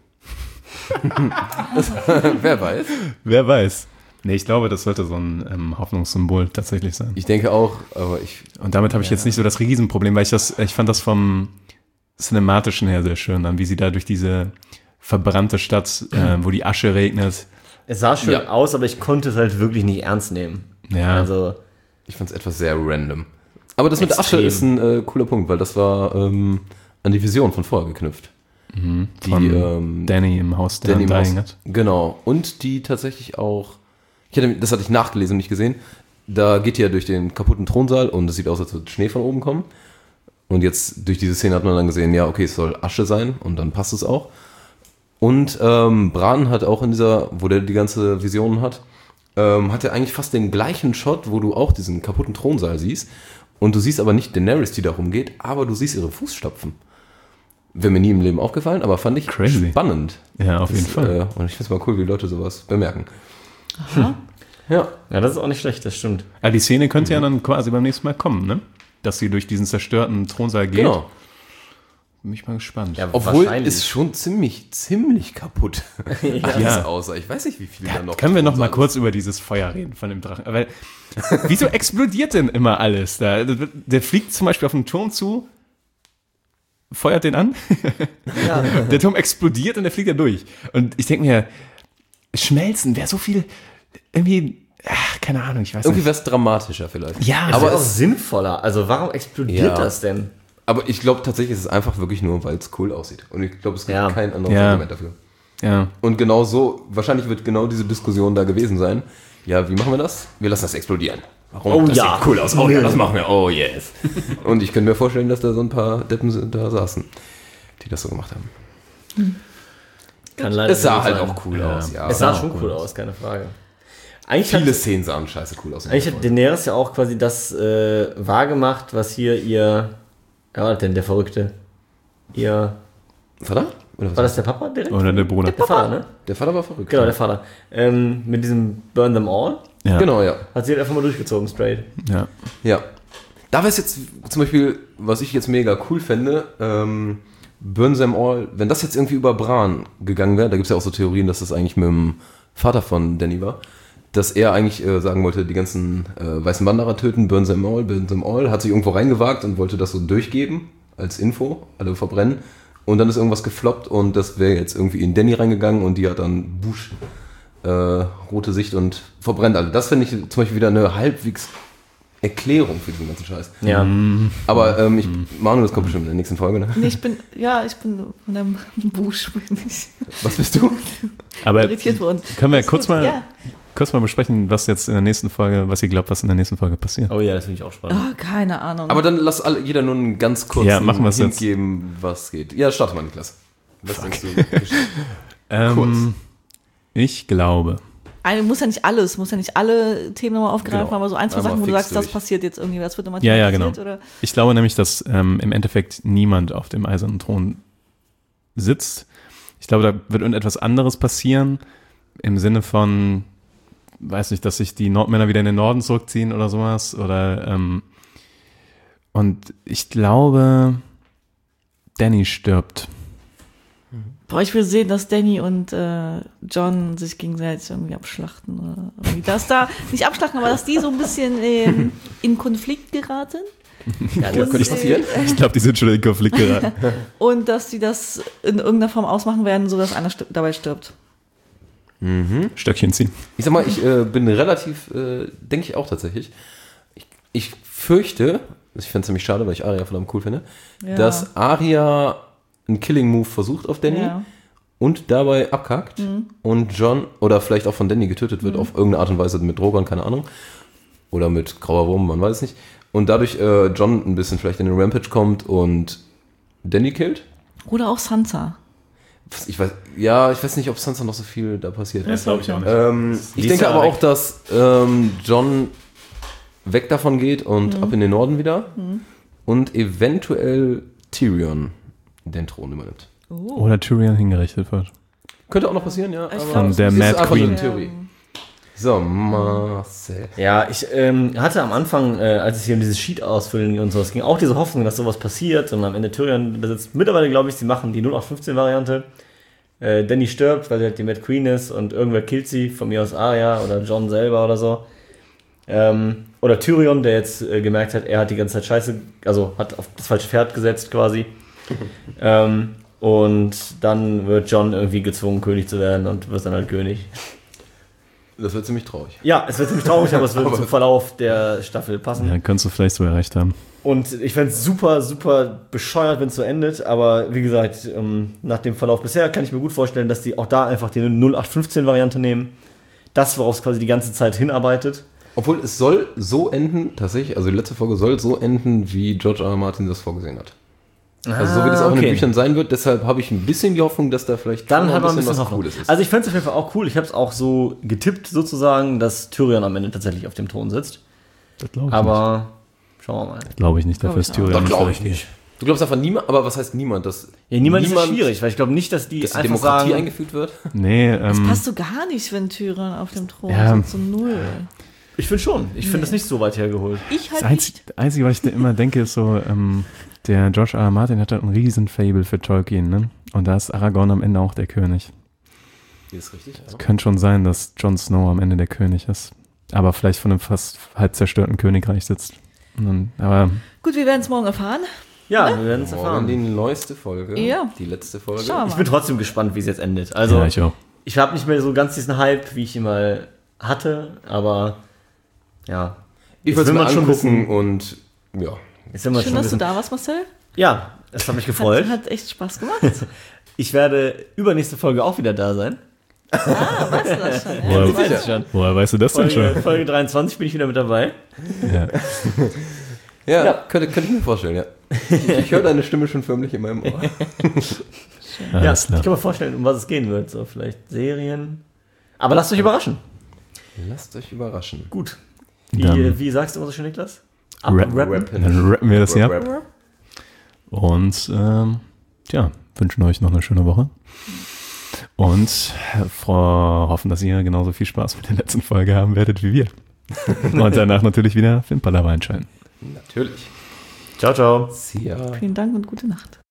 das, wer weiß. Wer weiß. Nee, ich glaube, das sollte so ein ähm, Hoffnungssymbol tatsächlich sein. Ich denke auch, aber ich. Und damit habe ich jetzt nicht so das Riesenproblem, weil ich das, ich fand das vom Cinematischen her sehr schön, dann wie sie da durch diese verbrannte Stadt, äh, wo die Asche regnet. es sah schön Ja. aus, aber ich konnte es halt wirklich nicht ernst nehmen. Ja, Also, Ich fand es etwas sehr random. Aber das mit der Asche Extrem. ist ein äh, cooler Punkt, weil das war ähm, an die Vision von vorher geknüpft. Die von ähm, Danny im Haus, der Danny Dying Mouse. hat. Genau. Und die tatsächlich auch, ich hatte, das hatte ich nachgelesen und nicht gesehen, da geht die ja durch den kaputten Thronsaal und es sieht aus, als würde Schnee von oben kommen. Und jetzt durch diese Szene hat man dann gesehen, ja, okay, es soll Asche sein und dann passt es auch. Und ähm, Bran hat auch in dieser, wo der die ganze Vision hat, ähm, hat er eigentlich fast den gleichen Shot, wo du auch diesen kaputten Thronsaal siehst. Und du siehst aber nicht Daenerys, die da rumgeht, aber du siehst ihre Fußstapfen. Wäre mir nie im Leben aufgefallen, aber fand ich Crazy. spannend. Ja, auf Das, jeden Fall. Äh, und ich finde es mal cool, wie Leute sowas bemerken. Aha. Ja. Ja, das ist auch nicht schlecht, das stimmt. Aber die Szene könnte ja dann quasi beim nächsten Mal kommen, ne? Dass sie durch diesen zerstörten Thronsaal geht. Genau. Bin ich mal gespannt. Ja, Obwohl wahrscheinlich. ist schon ziemlich, ziemlich kaputt. Alles Ja. außer. Ich weiß nicht, wie viel da noch. Können wir noch drin mal sind. kurz über dieses Feuer reden von dem Drachen? Weil, wieso explodiert denn immer alles da? Der fliegt zum Beispiel auf einen Turm zu, feuert den an, Ja. der Turm explodiert und der fliegt da durch. Und ich denke mir, schmelzen wäre so viel, irgendwie, ach, keine Ahnung, ich weiß Irgendwie nicht. wäre es dramatischer vielleicht. Ja, Aber aber auch es, sinnvoller. Also warum explodiert Ja. das denn? aber ich glaube tatsächlich, ist es einfach wirklich nur, weil es cool aussieht. Und ich glaube, es gibt Ja. kein anderes Ja. Argument dafür. ja. Und genau so, wahrscheinlich wird genau diese Diskussion da gewesen sein. Ja, wie machen wir das? Wir lassen das explodieren. Warum? Oh das ja. sieht cool aus. Oh ja, das machen wir. Oh yes. Und ich könnte mir vorstellen, dass da so ein paar Deppen da saßen, die das so gemacht haben. Kann leider Es sah nicht halt sein. auch cool Ja. aus, ja. Es sah schon cool aus, keine Frage. Eigentlich Viele hat, Szenen sahen scheiße cool aus. in eigentlich der hat Folge. Daenerys ja auch quasi das äh, wahrgemacht, was hier ihr... Ja, was denn, der Verrückte? Ihr... Vater? Oder was? War das der Papa direkt? Oder der Bruder. Der Vater, ne? Der Vater war verrückt. Genau, der Vater. Ähm, mit diesem Burn Them All Ja. Genau, ja. hat sie halt einfach mal durchgezogen, straight. Ja. Ja. Da wäre es jetzt zum Beispiel, was ich jetzt mega cool fände, ähm, Burn Them All, wenn das jetzt irgendwie über Bran gegangen wäre, da gibt es ja auch so Theorien, dass das eigentlich mit dem Vater von Danny war, dass er eigentlich äh, sagen wollte, die ganzen äh, weißen Wanderer töten, Burn Them All, Burn Them All, hat sich irgendwo reingewagt und wollte das so durchgeben als Info, alle verbrennen. Und dann ist irgendwas gefloppt und das wäre jetzt irgendwie in Danny reingegangen und die hat dann Busch, äh, rote Sicht und verbrennt alle. Das finde ich zum Beispiel wieder eine halbwegs Erklärung für diesen ganzen Scheiß. Ja. Aber ähm, ich, Manu, das kommt bestimmt in der nächsten Folge, ne? Nee, ich bin, ja, ich bin von einem Busch bin ich Was bist du? Aber irritiert worden. können wir Das ist kurz gut, mal, ja. kurz mal besprechen, was jetzt in der nächsten Folge, was ihr glaubt, was in der nächsten Folge passiert? Oh ja, das finde ich auch spannend. Oh, keine Ahnung. Aber dann lass alle, jeder nur einen ganz kurzen Ja, machen wir's Hint jetzt. geben, was geht. Ja, starte mal, Niklas. Was denkst du? Ähm, ich glaube, Eine, muss ja nicht alles, muss ja nicht alle Themen nochmal aufgreifen, Genau. aber so ein, zwei Einmal Sachen, wo du fix sagst, das durch. passiert jetzt irgendwie, das wird nochmal Ja, ja, thematisiert, genau. oder? ich glaube nämlich, dass ähm, im Endeffekt niemand auf dem eisernen Thron sitzt. Ich glaube, da wird irgendetwas anderes passieren, im Sinne von, weiß nicht, dass sich die Nordmänner wieder in den Norden zurückziehen oder sowas. Oder ähm, und ich glaube, Danny stirbt. Boah, ich will sehen, dass Danny und äh, John sich gegenseitig irgendwie abschlachten. Oder irgendwie. Dass da, nicht abschlachten, aber dass die so ein bisschen ähm, in Konflikt geraten. Ja, Und, das könnte passieren? äh, Ich glaube, die sind schon in Konflikt geraten. Und dass sie das in irgendeiner Form ausmachen werden, sodass einer sti- dabei stirbt. Stöckchen ziehen. Ich sag mal, ich äh, bin relativ, äh, denke ich auch tatsächlich. Ich, ich fürchte, ich fände es nämlich schade, weil ich Arya verdammt cool finde, Ja. dass Arya einen Killing-Move versucht auf Danny Ja. und dabei abkackt und John, oder vielleicht auch von Danny getötet wird, auf irgendeine Art und Weise mit Drogon, keine Ahnung. Oder mit grauer Wurm, man weiß es nicht. Und dadurch äh, John ein bisschen vielleicht in den Rampage kommt und Danny killt. Oder auch Sansa. Ich weiß, ja, ich weiß nicht, ob Sansa noch so viel da passiert. Das glaube ich auch nicht. Ähm, ich Die ist denke ja aber weg. auch, dass ähm, John weg davon geht und ab in den Norden wieder und eventuell Tyrion den Thron übernimmt. Oder Tyrion hingerichtet wird. Könnte auch noch passieren, ja. Ich aber Von glaub, der es Mad ist einfach Queen. so eine Theorie. So, Marcel. Ja, ich ähm, hatte am Anfang, äh, als es hier um dieses Sheet ausfüllen und so, es ging auch diese Hoffnung, dass sowas passiert und am Ende Tyrion besitzt. Mittlerweile glaube ich, sie machen die null acht fünfzehn Variante. Äh, Danny stirbt, weil sie halt die Mad Queen ist und irgendwer killt sie, von mir aus Arya oder John selber oder so. Ähm, oder Tyrion, der jetzt äh, gemerkt hat, er hat die ganze Zeit Scheiße, also hat auf das falsche Pferd gesetzt quasi. ähm, und dann wird John irgendwie gezwungen, König zu werden und wird dann halt König. Das wird ziemlich traurig. Ja, es wird ziemlich traurig, aber es wird zum Verlauf der Staffel passen. Ja, könntest du vielleicht sogar recht haben. Und ich fände es super, super bescheuert, wenn es so endet. Aber wie gesagt, ähm, nach dem Verlauf bisher kann ich mir gut vorstellen, dass die auch da einfach die null acht fünfzehn Variante nehmen. Das, worauf es quasi die ganze Zeit hinarbeitet. Obwohl, es soll so enden, tatsächlich, also die letzte Folge soll so enden, wie George R. R. Martin das vorgesehen hat. Also so wie das auch in den okay. Büchern sein wird, deshalb habe ich ein bisschen die Hoffnung, dass da vielleicht Dann schon hat noch man ein bisschen was Hoffnung. Cooles ist. Also ich fände es auf jeden Fall auch cool. Ich habe es auch so getippt sozusagen, dass Tyrion am Ende tatsächlich auf dem Thron sitzt. Das glaube ich Aber schauen wir mal. nicht. Glaube ich nicht, dafür Glaub ist ich Tyrion das nicht glaube so ich richtig. nicht. Du glaubst einfach niemand, aber was heißt niemand? Dass Ja, niemand, niemand ist schwierig, weil ich glaube nicht, dass die dass die einfach Demokratie sagen, eingeführt wird? Nee, Das ähm, passt so gar nicht, wenn Tyrann auf dem Thron Ja. sitzt, so null. ich finde schon. Ich finde das nicht so weit hergeholt. Ich halt das Einzige, nicht. Einzige, was ich da immer denke, ist so, ähm, der George R. R. Martin hat halt ein riesen Fable für Tolkien, ne? Und da ist Aragorn am Ende auch der König. Ist richtig. Ja. Könnte schon sein, dass Jon Snow am Ende der König ist. Aber vielleicht von einem fast halb zerstörten Königreich sitzt. Und dann, aber Gut, wir werden es morgen erfahren. Ja, wir werden es Morgen erfahren. die neueste Folge. Ja. Die letzte Folge. Schauen wir Ich mal. bin trotzdem gespannt, wie es jetzt endet. Also, ja, ich auch. ich habe nicht mehr so ganz diesen Hype, wie ich ihn mal hatte, aber ja. Ich Jetzt würde es will mal man schon angucken wissen. und ja. Jetzt will man Schön, schon dass du wissen. da warst, Marcel. Ja, es hat mich gefreut. Hat, hat echt Spaß gemacht. Ich werde übernächste Folge auch wieder da sein. Ah, weißt du das schon? Ja? Woher, Ich weiß es schon. woher weißt du das denn Folge, schon? Folge dreiundzwanzig bin ich wieder mit dabei. Ja. Ja, Ja. Könnte, könnte ich mir vorstellen, ja. Ich, ich höre deine Stimme schon förmlich in meinem Ohr. Ja, Alles ich klar. kann mir vorstellen, um was es gehen wird. So vielleicht Serien. Aber lasst euch überraschen. Lasst euch überraschen. Gut. Wie, Dann- wie sagst du immer so schön, Niklas? Rap- Abrappen? Dann rappen wir das hier ab. Rap, rap. Und ähm, ja, wünschen euch noch eine schöne Woche. Und äh, froh, hoffen, dass ihr genauso viel Spaß mit der letzten Folge haben werdet wie wir. Und danach natürlich wieder Filmpalava einschalten. Natürlich. Ciao, ciao. See ya. Vielen Dank und gute Nacht.